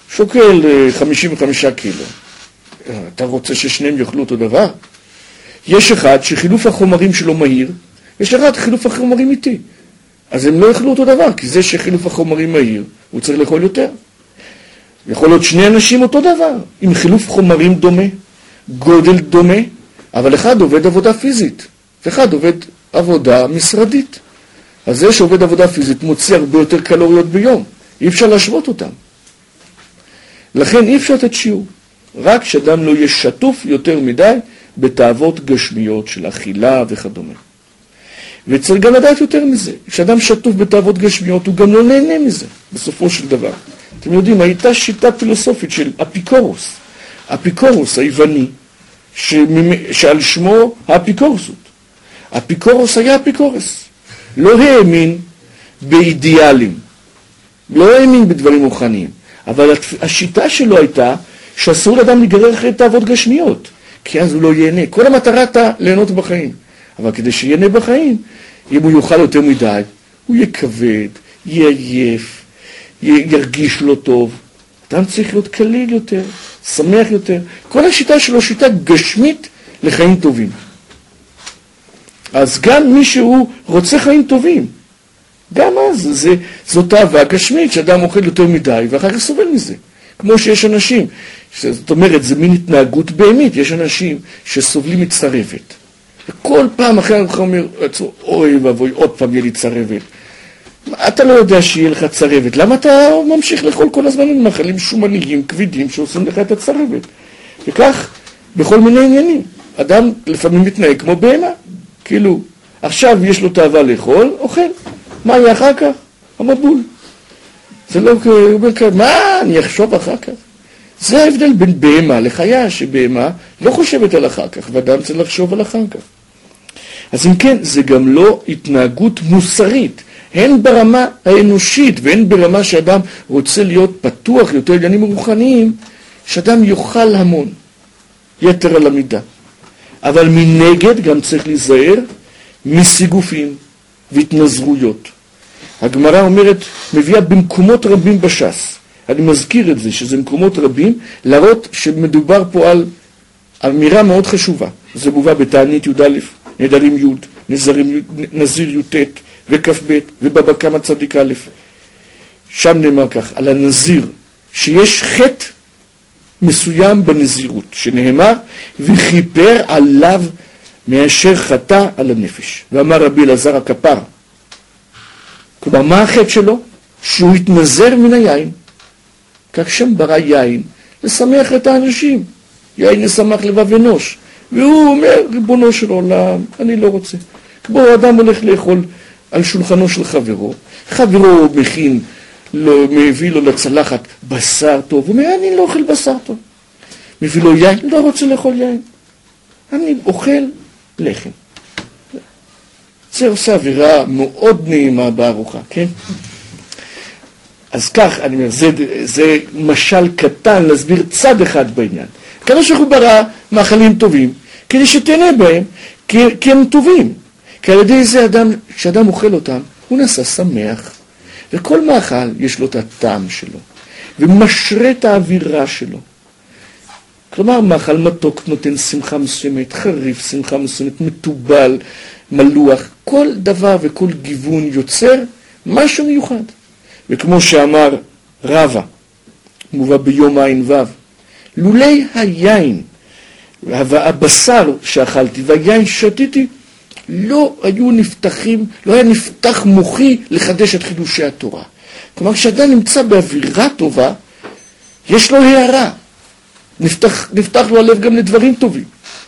A: שוקל 55 קילו. אתה רוצה ששניהם יאכלו אותו דבר? יש אחד שחילוף החומרים שלו מהיר, יש אחד חילוף החומרים איטי. אז הם לא יאכלו אותו דבר, כי זה שחילוף החומרים מהיר, הוא צריך לאכול יותר. יכול להיות שני אנשים אותו דבר, עם חילוף חומרים דומה, גודל דומה, אבל אחד עובד עבודה פיזית, ואחד עובד עבודה משרדית. אז זה שעובד עבודה פיזית מוציא הרבה יותר קלוריות ביום, אי אפשר להשוות אותם. לכן אי אפשר לתת שיעור, רק שאדם לא יהיה שטוף יותר מדי בתאוות גשמיות של אכילה וכדומה. וצריך גם לדעת יותר מזה, כשאדם שטוף בתאוות גשמיות הוא גם לא נהנה מזה, בסופו של דבר. אתם יודעים, הייתה שיטה פילוסופית של אפיקורוס, אפיקורוס היווני, שעל שמו האפיקורסות. אפיקורוס היה אפיקורס, לא האמין באידיאלים, לא האמין בדברים רוחניים, אבל השיטה שלו הייתה שאסור לאדם להיגרר אחרי תאוות גשמיות, כי אז הוא לא ייהנה. כל המטרה הייתה ליהנות בחיים, אבל כדי שיהנה בחיים, אם הוא יאכל יותר מדי, הוא יהיה כבד, יהיה עייף, ירגיש לא טוב. אדם צריך להיות קליל יותר, שמח יותר. כל השיטה שלו שיטה גשמית לחיים טובים. אז גם מי שהוא רוצה חיים טובים, גם אז זאת אהבה גשמית שאדם אוכל יותר מדי ואחר כך סובל מזה. כמו שיש אנשים, זאת אומרת, זה מין התנהגות בהמית, יש אנשים שסובלים מצרבת. וכל פעם אחרי הוא אומר, אוי ואבוי, עוד פעם יהיה לי צרבת. אתה לא יודע שיהיה לך צרבת, למה אתה ממשיך לאכול כל הזמן מאכלים שומניים, כבדים, שעושים לך את הצרבת? וכך, בכל מיני עניינים. אדם לפעמים מתנהג כמו בהמה, כאילו, עכשיו יש לו תאווה לאכול, אוכל. מה יהיה אחר כך? המבול. זה לא אומר כאן, מה? אני אחשוב אחר כך. זה ההבדל בין בהמה לחיה, שבהמה לא חושבת על אחר כך, ואדם צריך לחשוב על אחר כך. אז אם כן, זה גם לא התנהגות מוסרית, הן ברמה האנושית, והן ברמה שאדם רוצה להיות פתוח יותר עניינים רוחניים, שאדם יאכל המון, יתר על המידה. אבל מנגד גם צריך להיזהר מסיגופים והתנזרויות. הגמרא אומרת, מביאה במקומות רבים בש"ס. אני מזכיר את זה, שזה מקומות רבים, להראות שמדובר פה על אמירה מאוד חשובה. זה מובא בתענית י"א, נדרים י', נזיר י"ט וכ"ב, ובבא קמא צדיק א'. שם נאמר כך, על הנזיר, שיש חטא מסוים בנזירות, שנאמר, וכיפר עליו מאשר חטא על הנפש. ואמר רבי אלעזר הכפר, כלומר, מה החטא שלו? שהוא התנזר מן היין. כך שם ברא יין, לשמח את האנשים. יין לשמח לבב אנוש. והוא אומר, ריבונו של עולם, אני לא רוצה. כמו אדם הולך לאכול על שולחנו של חברו, חברו מכין, מביא לו לצלחת בשר טוב, הוא אומר, אני לא אוכל בשר טוב. מביא לו יין, לא רוצה לאכול יין. אני אוכל לחם. זה עושה אווירה מאוד נעימה בארוחה, כן? אז כך, אני אומר, זה משל קטן להסביר צד אחד בעניין. הקדוש ברוך הוא ברא מאכלים טובים, כדי שתהנה בהם, כי הם טובים. כי על ידי זה כשאדם אוכל אותם, הוא נעשה שמח. וכל מאכל יש לו את הטעם שלו, ומשרה את האווירה שלו. כלומר, מאכל מתוק נותן שמחה מסוימת, חריף, שמחה מסוימת, מטובל, מלוח. כל דבר וכל גיוון יוצר משהו מיוחד. וכמו שאמר רבא, מובא ביום עין ו', לולי היין והבשר שאכלתי והיין שתיתי, לא היו נפתחים, לא היה נפתח מוחי לחדש את חידושי התורה. כלומר, כשאדם נמצא באווירה טובה, יש לו הערה. נפתח לו הלב גם לדברים טובים.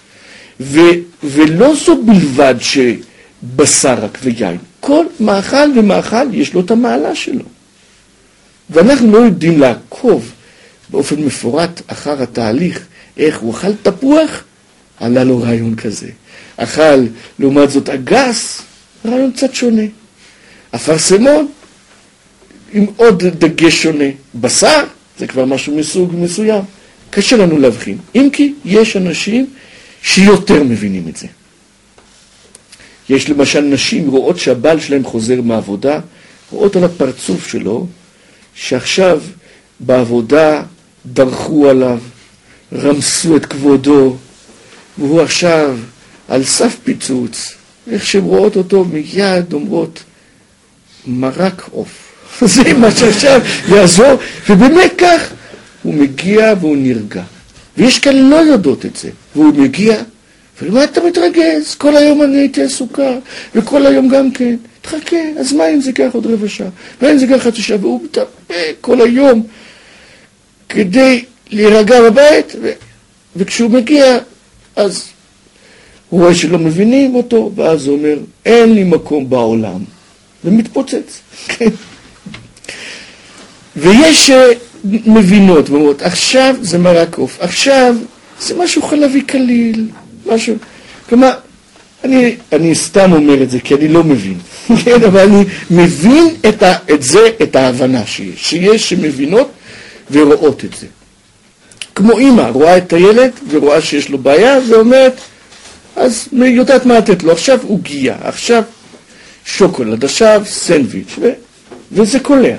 A: ולא זו בלבד שבשר רק ויין. כל מאכל ומאכל יש לו את המעלה שלו. ואנחנו לא יודעים לעקוב באופן מפורט אחר התהליך, איך הוא אכל תפוח, עלה לו רעיון כזה. אכל, לעומת זאת, אגס, רעיון קצת שונה. אפרסמון, עם עוד דגש שונה. בשר, זה כבר משהו מסוג מסוים. קשה לנו להבחין. אם כי יש אנשים שיותר מבינים את זה. יש למשל נשים רואות שהבעל שלהם חוזר מהעבודה, רואות על הפרצוף שלו, שעכשיו בעבודה דרכו עליו, רמסו את כבודו, והוא עכשיו על סף פיצוץ. איך שהן רואות אותו מיד אומרות, מרק עוף. זה מה שעכשיו יעזור, ובאמת כך הוא מגיע והוא נרגע. ויש כאלה לא יודעות את זה, והוא מגיע, ולמה אתה מתרגז? כל היום אני הייתי עסוקה, וכל היום גם כן. תחכה, אז מה אם זה כך עוד רבע שעה? מה אם זה כך חצי שעה? והוא מתאפק כל היום כדי להירגע בבית, וכשהוא מגיע, אז הוא רואה שלא מבינים אותו, ואז הוא אומר, אין לי מקום בעולם. ומתפוצץ. ויש מבינות, ואומרות, עכשיו זה מרק עוף, עכשיו זה משהו חלבי קליל, משהו, כלומר, אני סתם אומר את זה, כי אני לא מבין, כן, אבל אני מבין את זה, את ההבנה שיש שמבינות ורואות את זה. כמו אמא, רואה את הילד ורואה שיש לו בעיה, ואומרת, אז יודעת מה לתת לו, עכשיו עוגיה, עכשיו שוקולד, עכשיו סנדוויץ', וזה קולע.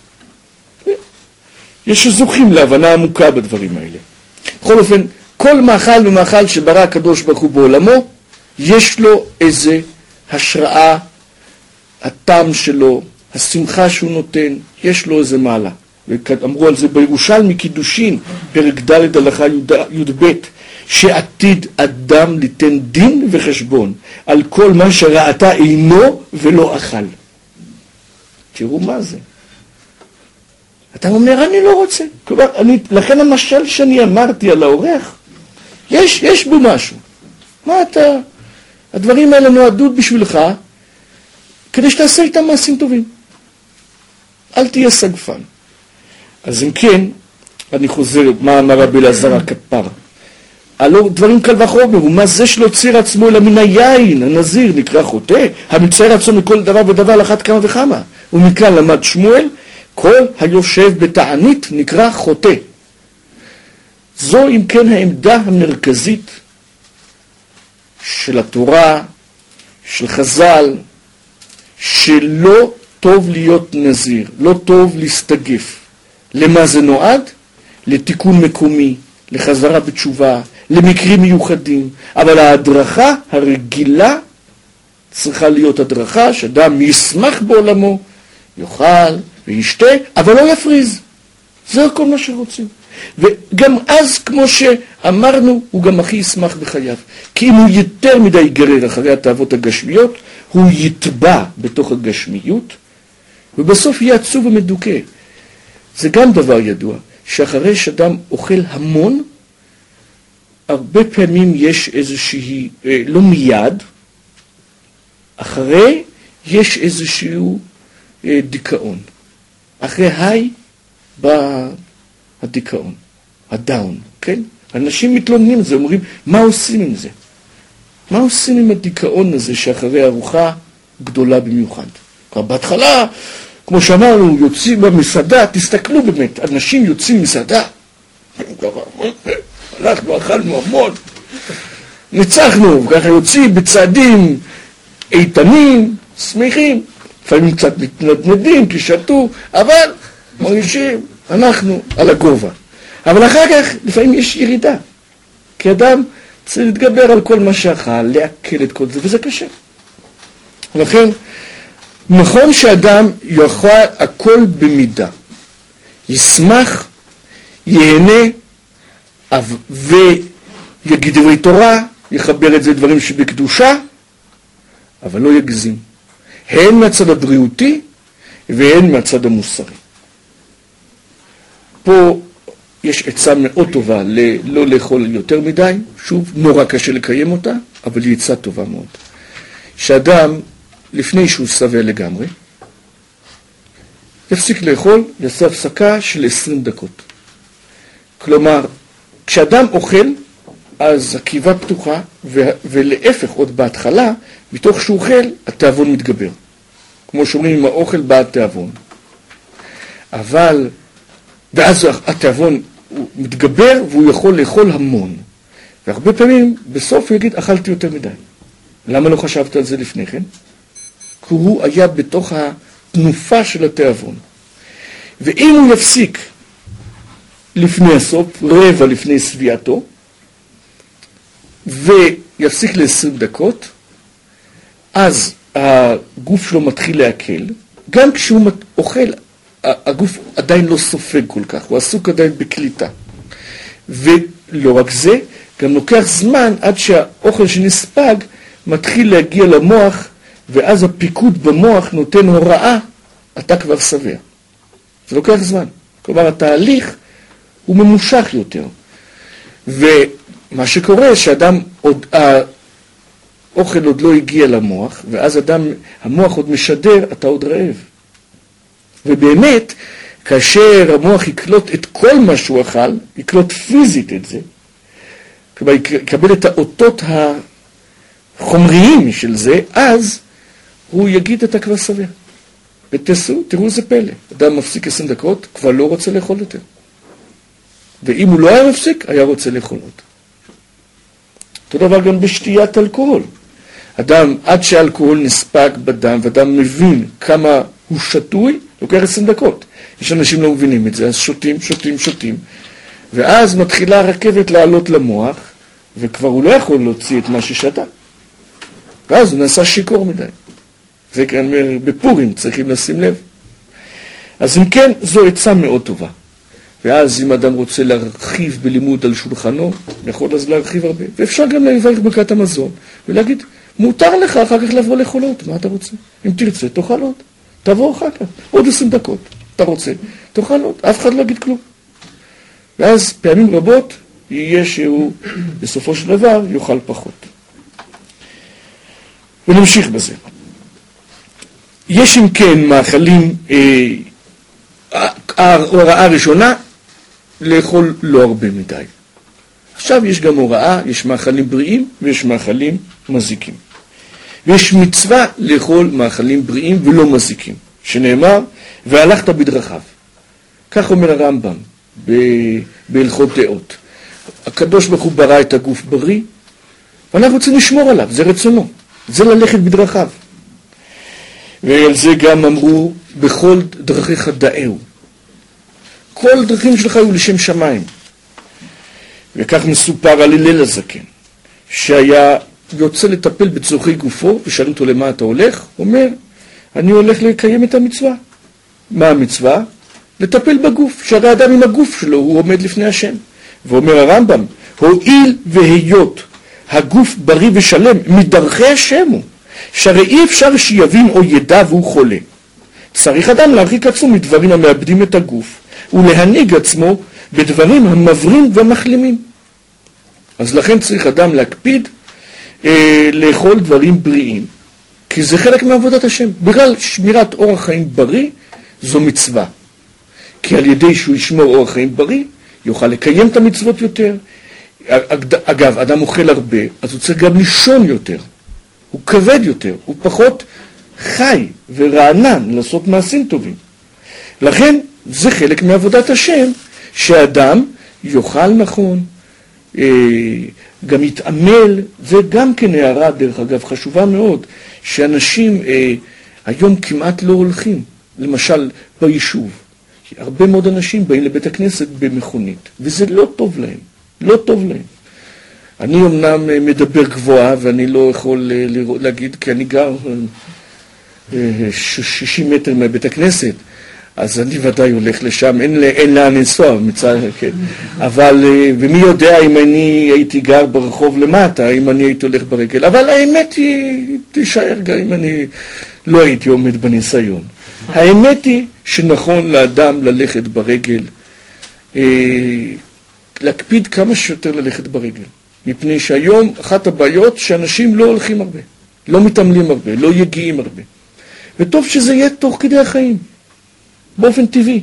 A: יש שזוכים להבנה עמוקה בדברים האלה. בכל אופן, כל מאכל ומאכל שברא הקדוש ברוך הוא בעולמו, יש לו איזה השראה, הטעם שלו, השמחה שהוא נותן, יש לו איזה מעלה. ואמרו על זה בירושלמי קידושין, פרק ד' הלכה י"ב, שעתיד אדם ליתן דין וחשבון על כל מה שראתה עינו ולא אכל. תראו מה זה. אתה אומר, אני לא רוצה. כלומר, לכן המשל שאני אמרתי על האורח, יש בו משהו. מה אתה? הדברים האלה נועדו בשבילך, כדי שתעשה איתם מעשים טובים. אל תהיה סגפן. אז אם כן, אני חוזר, מה אמר רבי אלעזר הכפר? הלא דברים קל וחומר, ומה זה שלהוציא עצמו אלא מן היין, הנזיר נקרא חוטא, המצער עצמו מכל דבר ודבר לאחת כמה וכמה. ומכאן למד שמואל, כל היושב בתענית נקרא חוטא. זו אם כן העמדה המרכזית של התורה, של חז"ל, שלא טוב להיות נזיר, לא טוב להסתגף. למה זה נועד? לתיקון מקומי, לחזרה בתשובה, למקרים מיוחדים. אבל ההדרכה הרגילה צריכה להיות הדרכה שאדם ישמח בעולמו, יאכל וישתה, אבל לא יפריז. זה כל מה שרוצים. וגם אז, כמו שאמרנו, הוא גם הכי ישמח בחייו. כי אם הוא יותר מדי יגרר אחרי התאוות הגשמיות, הוא יטבע בתוך הגשמיות, ובסוף יהיה עצוב ומדוכא. זה גם דבר ידוע, שאחרי שאדם אוכל המון, הרבה פעמים יש איזושהי, לא מיד, אחרי יש איזשהו דיכאון. אחרי היי בא הדיכאון, הדאון, כן? אנשים מתלוננים על זה, אומרים, מה עושים עם זה? מה עושים עם הדיכאון הזה שאחרי ארוחה גדולה במיוחד? בהתחלה, כמו שאמרנו, יוצאים במסעדה, תסתכלו באמת, אנשים יוצאים במסעדה, אנחנו אכלנו המון, ניצחנו, וככה יוצאים בצעדים איתנים, שמחים, לפעמים קצת מתנדנדים, כי שתו, אבל מרגישים, אנחנו על הגובה. אבל אחר כך, לפעמים יש ירידה, כי אדם צריך להתגבר על כל מה שאכל, להקל את כל זה, וזה קשה. ולכן, נכון שאדם יאכל הכל במידה, ישמח, ייהנה, ויגיד דברי תורה, יחבר את זה לדברים שבקדושה, אבל לא יגזים. הן מהצד הבריאותי, והן מהצד המוסרי. פה יש עצה מאוד טובה לא לאכול יותר מדי, שוב, נורא קשה לקיים אותה, אבל היא עצה טובה מאוד. שאדם, לפני שהוא שבע לגמרי, יפסיק לאכול, יעשה הפסקה של 20 דקות. כלומר, כשאדם אוכל, אז הקיבה פתוחה, ולהפך, עוד בהתחלה, מתוך שהוא אוכל, התיאבון מתגבר. כמו שאומרים, עם האוכל בא התיאבון. אבל, ואז התיאבון הוא מתגבר, והוא יכול לאכול המון. והרבה פעמים, בסוף הוא יגיד, אכלתי יותר מדי. למה לא חשבת על זה לפני כן? כי הוא היה בתוך התנופה של התיאבון. ואם הוא יפסיק לפני הסוף, רבע לפני סביעתו, ויפסיק ל-20 דקות, אז הגוף שלו מתחיל להקל, גם כשהוא אוכל, הגוף עדיין לא סופג כל כך, הוא עסוק עדיין בקליטה. ולא רק זה, גם לוקח זמן עד שהאוכל שנספג מתחיל להגיע למוח, ואז הפיקוד במוח נותן הוראה, אתה כבר שבע. זה לוקח זמן. כלומר, התהליך הוא ממושך יותר. ומה שקורה, שאדם האוכל עוד לא הגיע למוח, ואז המוח עוד משדר, אתה עוד רעב. ובאמת, כאשר המוח יקלוט את כל מה שהוא אכל, יקלוט פיזית את זה, כלומר, יקבל את האותות החומריים של זה, אז הוא יגיד את כבר שבע. תראו איזה פלא. אדם מפסיק 20 דקות, כבר לא רוצה לאכול יותר. ואם הוא לא היה מפסיק, היה רוצה לאכול עוד. אותו דבר גם בשתיית אלכוהול. אדם, עד שהאלכוהול נספג בדם, ואדם מבין כמה הוא שתוי, לוקח 20 דקות. יש אנשים לא מבינים את זה, אז שותים, ואז מתחילה הרכבת לעלות למוח, וכבר הוא לא יכול להוציא את מה ששתה. ואז הוא נעשה שיקור מדי. זה כאן בפורים צריכים לשים לב. אז אם כן, זו עצה מאוד טובה. ואז אם אדם רוצה להרחיב בלימוד על שולחנו, יכול אז להרחיב הרבה. ואפשר גם לברך ברכת המזון, ולהגיד, מותר לך אחר כך לבוא לאכול עוד, מה אתה רוצה? אם תרצה, תאכל עוד. תבוא אחר כך, עוד 20 דקות. אתה רוצה, תאכל עוד, אף אחד לא יגיד כלום. ואז פעמים רבות יהיה שהוא בסופו של דבר יאכל פחות. ונמשיך בזה. יש אם כן מאכלים, ההוראה הראשונה, לאכול לא הרבה מדי. עכשיו יש גם הוראה, יש מאכלים בריאים ויש מאכלים מזיקים. ויש מצווה לאכול מאכלים בריאים ולא מזיקים, שנאמר, והלכת בדרכיו. כך אומר הרמב"ם בהלכות דעות. הקדוש ברוך הוא ברא את הגוף בריא, ואנחנו רוצים לשמור עליו, זה רצונו, זה ללכת בדרכיו. ועל זה גם אמרו, בכל דרכיך דאהו. כל דרכים שלך היו לשם שמיים. וכך מסופר על הלל הזקן, שהיה יוצא לטפל בצורכי גופו, ושאלו אותו למה אתה הולך, הוא אומר, אני הולך לקיים את המצווה. מה המצווה? לטפל בגוף, שהרי האדם עם הגוף שלו הוא עומד לפני השם. ואומר הרמב"ם, הואיל והיות הגוף בריא ושלם מדרכי השם הוא, שהרי אי אפשר שיבין או ידע והוא חולה. צריך אדם להרחיק עצמו מדברים המאבדים את הגוף, ולהנהיג עצמו בדברים המברין והמחלימים. אז לכן צריך אדם להקפיד לאכול דברים בריאים, כי זה חלק מעבודת השם. בגלל שמירת אורח חיים בריא, זו מצווה. כי על ידי שהוא ישמור אורח חיים בריא, יוכל לקיים את המצוות יותר. אגב, אדם אוכל הרבה, אז הוא צריך גם לישון יותר. הוא כבד יותר, הוא פחות חי ורענן לעשות מעשים טובים. לכן, זה חלק מעבודת השם, שאדם יאכל נכון, גם יתעמל, וגם כן הערה, דרך אגב, חשובה מאוד, שאנשים היום כמעט לא הולכים, למשל ביישוב. הרבה מאוד אנשים באים לבית הכנסת במכונית, וזה לא טוב להם, לא טוב להם. אני אמנם מדבר גבוהה, ואני לא יכול להגיד, כי אני גר 60 מטר מבית הכנסת, אז אני ודאי הולך לשם, אין לאן לנסוע, מצד, כן. אבל, ומי יודע אם אני הייתי גר ברחוב למטה, אם אני הייתי הולך ברגל, אבל האמת היא, תישאר גם אם אני לא הייתי עומד בניסיון. האמת היא שנכון לאדם ללכת ברגל, להקפיד כמה שיותר ללכת ברגל. מפני שהיום אחת הבעיות שאנשים לא הולכים הרבה, לא מתעמלים הרבה, לא יגיעים הרבה. וטוב שזה יהיה תוך כדי החיים, באופן טבעי.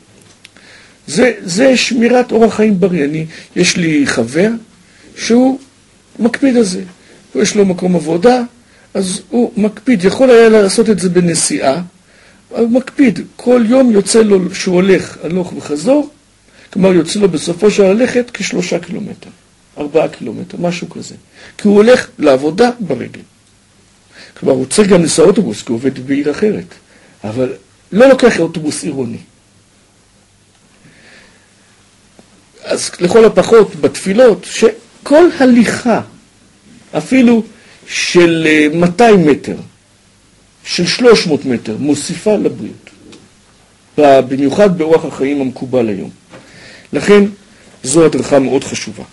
A: זה שמירת אורח חיים בריא. יש לי חבר שהוא מקפיד על זה. יש לו מקום עבודה, אז הוא מקפיד. יכול היה לעשות את זה בנסיעה, הוא מקפיד. כל יום יוצא לו שהוא הולך הלוך וחזור, כלומר יוצא לו בסופו של ללכת כ3 קילומטר. 4 קילומטר, משהו כזה. כי הוא הולך לעבודה ברגל. כלומר, הוא צריך גם לנסוע אוטובוס, כי הוא עובד בעיר אחרת. אבל לא לוקח אוטובוס עירוני. אז לכל הפחות בתפילות, שכל הליכה, אפילו של 200 מטר, של 300 מטר, מוסיפה לבריאות. במיוחד באורח החיים המקובל היום. לכן, זו הדרכה מאוד חשובה.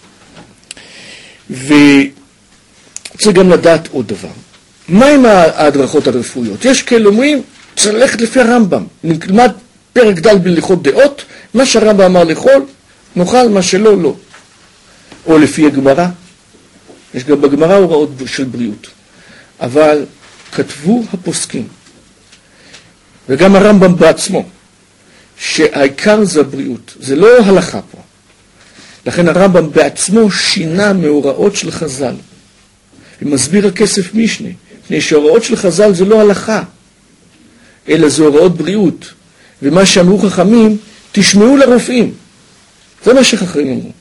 A: וצריך גם לדעת עוד דבר. מה עם ההדרכות הרפואיות? יש כאלה אומרים, צריך ללכת לפי הרמב"ם. נלמד פרק ד' בהלכות דעות, מה שהרמב"ם אמר לאכול, נאכל, מה שלא, לא. או לפי הגמרא. יש גם בגמרא הוראות של בריאות. אבל כתבו הפוסקים, וגם הרמב"ם בעצמו, שהעיקר זה הבריאות. זה לא הלכה פה. לכן הרמב"ם בעצמו שינה מהוראות של חז"ל. ומסביר הכסף משנה. מפני שהוראות של חז"ל זה לא הלכה, אלא זה הוראות בריאות. ומה שאמרו חכמים, תשמעו לרופאים. זה מה שחכמים אמרו.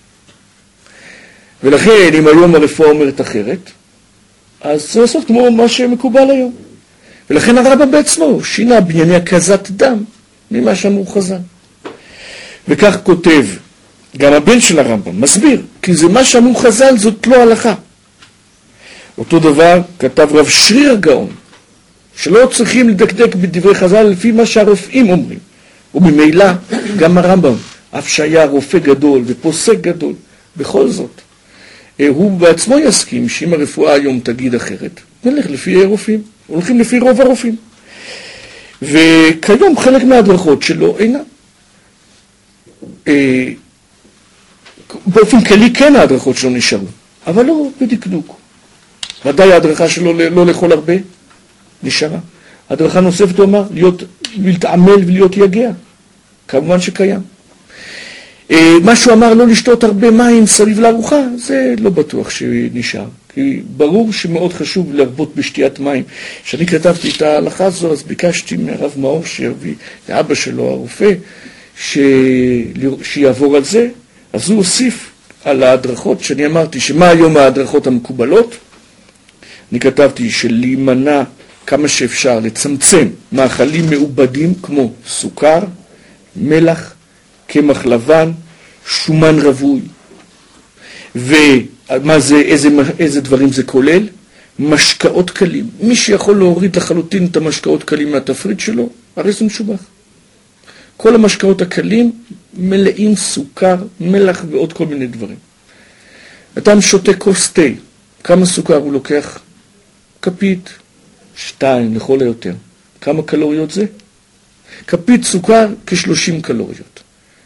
A: ולכן, אם היום הרפואה אומרת אחרת, אז צריך לעשות כמו מה שמקובל היום. ולכן הרמב"ם בעצמו שינה בענייני הקזת דם ממה שאמרו חז"ל. וכך כותב גם הבן של הרמב"ם, מסביר, כי זה מה שאמרו חז"ל, זאת לא הלכה. אותו דבר כתב רב שריר הגאון, שלא צריכים לדקדק בדברי חז"ל לפי מה שהרופאים אומרים. וממילא גם הרמב"ם, אף שהיה רופא גדול ופוסק גדול, בכל זאת, הוא בעצמו יסכים שאם הרפואה היום תגיד אחרת, נלך לפי רופאים, הולכים לפי רוב הרופאים. וכיום חלק מההדרכות שלו אינה. באופן כללי כן ההדרכות שלו נשארו, אבל לא בדקדוק. ודאי ההדרכה שלו לא לאכול הרבה נשארה. ההדרכה נוספת הוא אמר, להתעמל ולהיות יגע. כמובן שקיים. מה שהוא אמר לא לשתות הרבה מים סביב לארוחה, זה לא בטוח שנשאר. כי ברור שמאוד חשוב להרבות בשתיית מים. כשאני כתבתי את ההלכה הזו, אז ביקשתי מהרב מאור שיביא לאבא שלו, הרופא, שיעבור על זה. אז הוא הוסיף על ההדרכות, שאני אמרתי שמה היום ההדרכות המקובלות. אני כתבתי שלהימנע כמה שאפשר לצמצם מאכלים מעובדים כמו סוכר, מלח, קמח לבן, שומן רווי. ומה זה, איזה דברים זה כולל? משקאות קלים. מי שיכול להוריד לחלוטין את המשקאות קלים מהתפריט שלו, הרי זה משובח. כל המשקאות הקלים מלאים סוכר, מלח ועוד כל מיני דברים. אדם שותה כוס תה, כמה סוכר הוא לוקח? כפית, 2 לכל היותר. כמה קלוריות זה? כפית סוכר כ-30 קלוריות.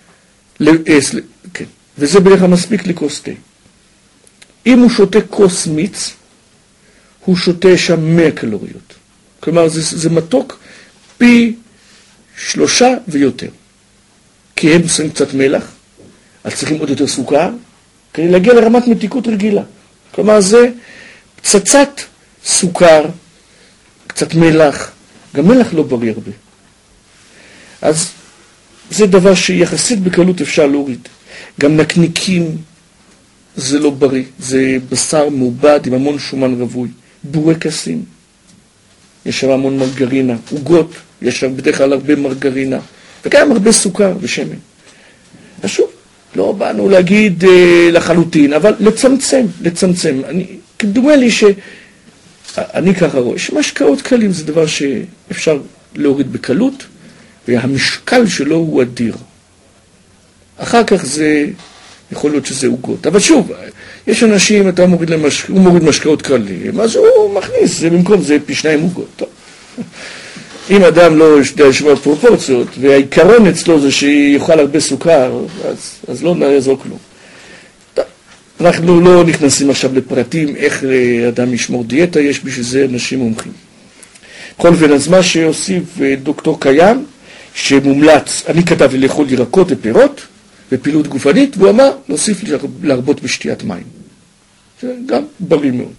A: כן. וזה בערך מספיק לכוס תה. אם הוא שותה כוס מיץ, הוא שותה שם 100 קלוריות. כלומר, זה מתוק פי 3 ויותר. כי הם שמים קצת מלח, אז צריכים עוד יותר סוכר, כדי להגיע לרמת מתיקות רגילה. כלומר, זה פצצת סוכר, קצת מלח, גם מלח לא בריא הרבה. אז זה דבר שיחסית בקלות אפשר להוריד. גם נקניקים זה לא בריא, זה בשר מעובד עם המון שומן רווי, בורקסים, יש שם המון מרגרינה, עוגות, יש שם בדרך כלל הרבה מרגרינה, וגם הרבה סוכר ושמן. אז שוב, לא באנו להגיד לחלוטין, אבל לצמצם. כדומה לי אני ככה רואה, שמשקאות קלים זה דבר שאפשר להוריד בקלות, והמשקל שלו הוא אדיר. אחר כך זה, יכול להיות שזה עוגות. אבל שוב, יש אנשים, הוא מוריד משקאות קלים, אז הוא מכניס, זה במקום זה פי 2 עוגות. טוב. אם אדם לא יודע לשמוע פרופורציות, והעיקרון אצלו זה שיוכל הרבה סוכר, אז לא נעזור כלום. טוב. אנחנו לא נכנסים עכשיו לפרטים איך אדם ישמור דיאטה, יש בשביל זה אנשים מומחים. בכל אופן, אז מה שהוסיף דוקטור קיים, שמומלץ, אני כתב לי לאכול ירקות ופירות, ופעילות גופנית, והוא אמר, להוסיף להרבות בשתיית מים. זה גם בריא מאוד.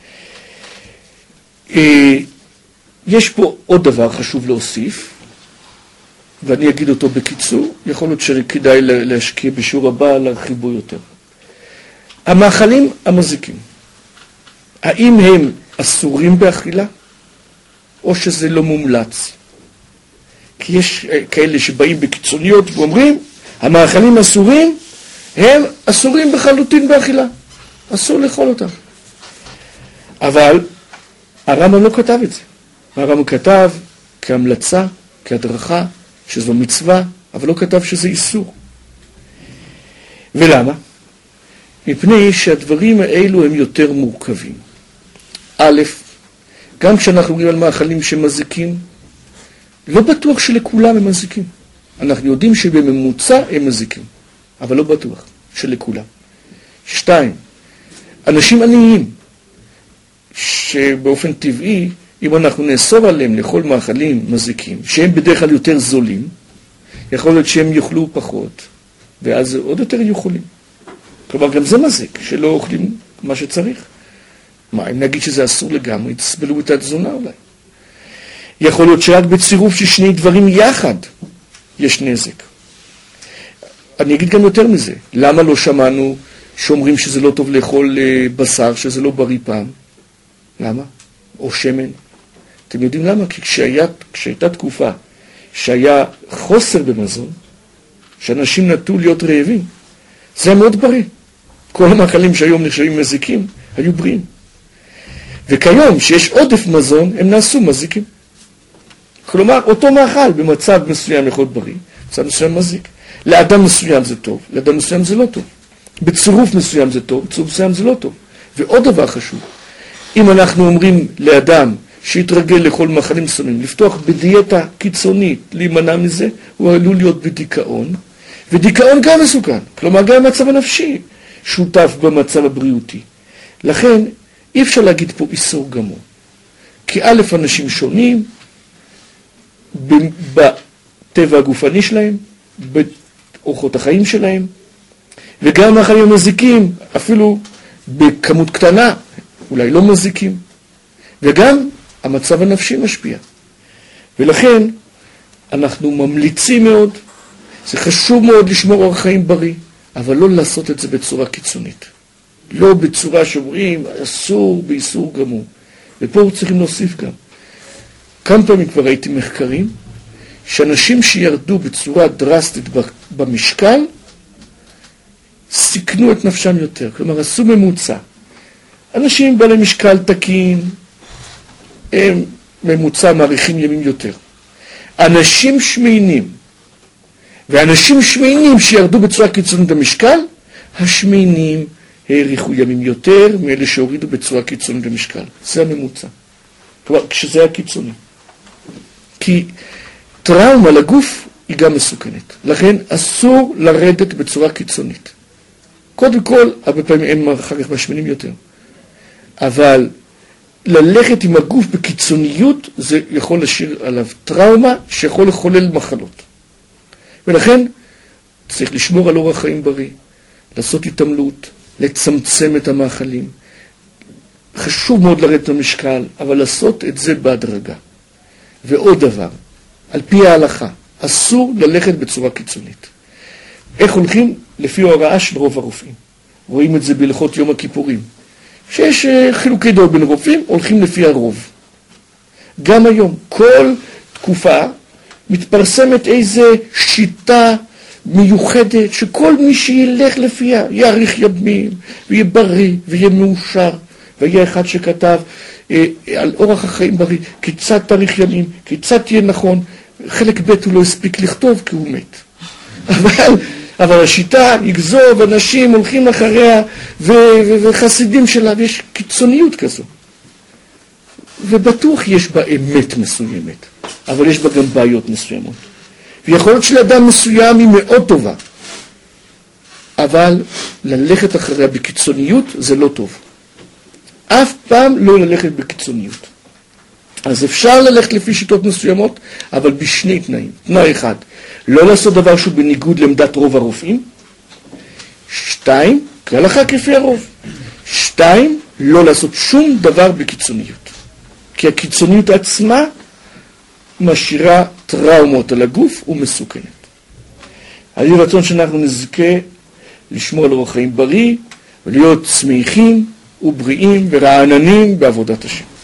A: יש פה עוד דבר חשוב להוסיף, ואני אגיד אותו בקיצור, יכול להיות שכדאי להשקיע בשיעור הבא להרחיבו יותר. המאכלים המזיקים, האם הם אסורים באכילה, או שזה לא מומלץ? כי יש כאלה שבאים בקיצוניות ואומרים, המאכלים אסורים, הם אסורים בחלוטין באכילה. אסור לאכול אותם. אבל הרמב"ם לא כתב את זה. הרמב"ם כתב כהמלצה, כהדרכה, שזו מצווה, אבל לא כתב שזה איסור. ולמה? מפני שהדברים האלו הם יותר מורכבים. א', גם כשאנחנו רואים על מאכלים שמזיקים, לא בטוח שלכולם הם מזיקים. אנחנו יודעים שבממוצע הם מזיקים, אבל לא בטוח שלכולם. 2, אנשים עניים, שבאופן טבעי, אם אנחנו נאסור עליהם לאכול מאכלים מזיקים, שהם בדרך כלל יותר זולים, יכול להיות שהם יאכלו פחות, ואז עוד יותר יכולים. כלומר, גם זה מזיק, שלא אוכלים מה שצריך. מה, אם נגיד שזה אסור לגמרי, תסבלו את התזונה אולי. יכול להיות שרק בצירוף של שני דברים יחד, יש נזק. אני אגיד גם יותר מזה. למה לא שמענו שאומרים שזה לא טוב לאכול בשר, שזה לא בריא פעם? למה? או שמן. אתם יודעים למה? כי כשהייתה תקופה שהיה חוסר במזון, שאנשים נטו להיות רעבים, זה היה מאוד בריא. כל המאכלים שהיום נחשבים מזיקים, היו בריאים. וכיום, שיש עודף מזון, הם נעשו מזיקים. כלומר, אותו מאכל במצב מסוים יכול בריא, במצב מסוים מזיק. לאדם מסוים זה טוב, לאדם מסוים זה לא טוב. בצירוף מסוים זה טוב, בצירוף מסוים זה לא טוב. ועוד דבר חשוב, אם אנחנו אומרים לאדם שיתרגל לאכול מאכלים מסוימים, לפתוח בדיאטה קיצונית, להימנע מזה, הוא עלול להיות בדיכאון, ודיכאון גם מסוכן, כלומר גם המצב הנפשי שותף במצב הבריאותי. לכן אי אפשר להגיד פה איסור גמור, כי א', אנשים שונים בטבע הגופני שלהם, באורחות החיים שלהם, וגם מאכלים המזיקים, אפילו בכמות קטנה, אולי לא מזיקים, וגם המצב הנפשי משפיע. ולכן אנחנו ממליצים מאוד, זה חשוב מאוד לשמור אורח חיים בריא, אבל לא לעשות את זה בצורה קיצונית. לא בצורה שאומרים, אסור באיסור גמור. ופה צריכים להוסיף גם. כמה פעמים כבר ראיתי מחקרים, שאנשים שירדו בצורה דרסטית במשקל, סיכנו את נפשם יותר. כלומר, עשו ממוצע. אנשים בעלי משקל תקין, הם ממוצע מאריכים ימים יותר. אנשים שמיינים, ואנשים שמיינים שירדו בצורה קיצונית במשקל, השמיינים האריכו ימים יותר מאלה שהורידו בצורה קיצונית במשקל. זה הממוצע. כלומר, כשזה היה קיצוני. כי טראומה לגוף היא גם מסוכנת. לכן אסור לרדת בצורה קיצונית. קודם כל, הרבה פעמים הם אחר כך משמינים יותר. אבל ללכת עם הגוף בקיצוניות, זה יכול להשאיר עליו טראומה שיכול לחולל מחלות. ולכן צריך לשמור על אורח חיים בריא, לעשות התעמלות, לצמצם את המאכלים. חשוב מאוד לרדת במשקל, אבל לעשות את זה בהדרגה. ועוד דבר, על פי ההלכה, אסור ללכת בצורה קיצונית. איך הולכים? לפי ההוראה של רוב הרופאים. רואים את זה בהלכות יום הכיפורים. שיש חילוקי דעות בין רופאים, הולכים לפי הרוב. גם היום, כל תקופה מתפרסמת איזו שיטה מיוחדת, שכל מי שילך לפיה יאריך ימים, ויהיה בריא, ויהיה מאושר. ויהיה אחד שכתב על אורח החיים בריא, כיצד תאריך ימים, כיצד תהיה נכון. חלק ב' הוא לא הספיק לכתוב כי הוא מת. אבל השיטה יגזור, ואנשים הולכים אחריה, וחסידים שלה, ויש קיצוניות כזו. ובטוח יש בה אמת מסוימת, אבל יש בה גם בעיות מסוימות. ויכול להיות שלאדם מסוים היא מאוד טובה, אבל ללכת אחריה בקיצוניות זה לא טוב. אף פעם לא ללכת בקיצוניות. אז אפשר ללכת לפי שיטות מסוימות, אבל בשני תנאים. תנאי אחד, לא לעשות דבר שהוא בניגוד לעמדת רוב הרופאים. 2, כהלכה כפי הרוב. 2, לא לעשות שום דבר בקיצוניות. כי הקיצוניות עצמה משאירה טראומות על הגוף ומסוכנת. היה רצון שאנחנו נזכה לשמור על אורח חיים בריא, ולהיות שמחים ובריאים ורעננים בעבודת השם.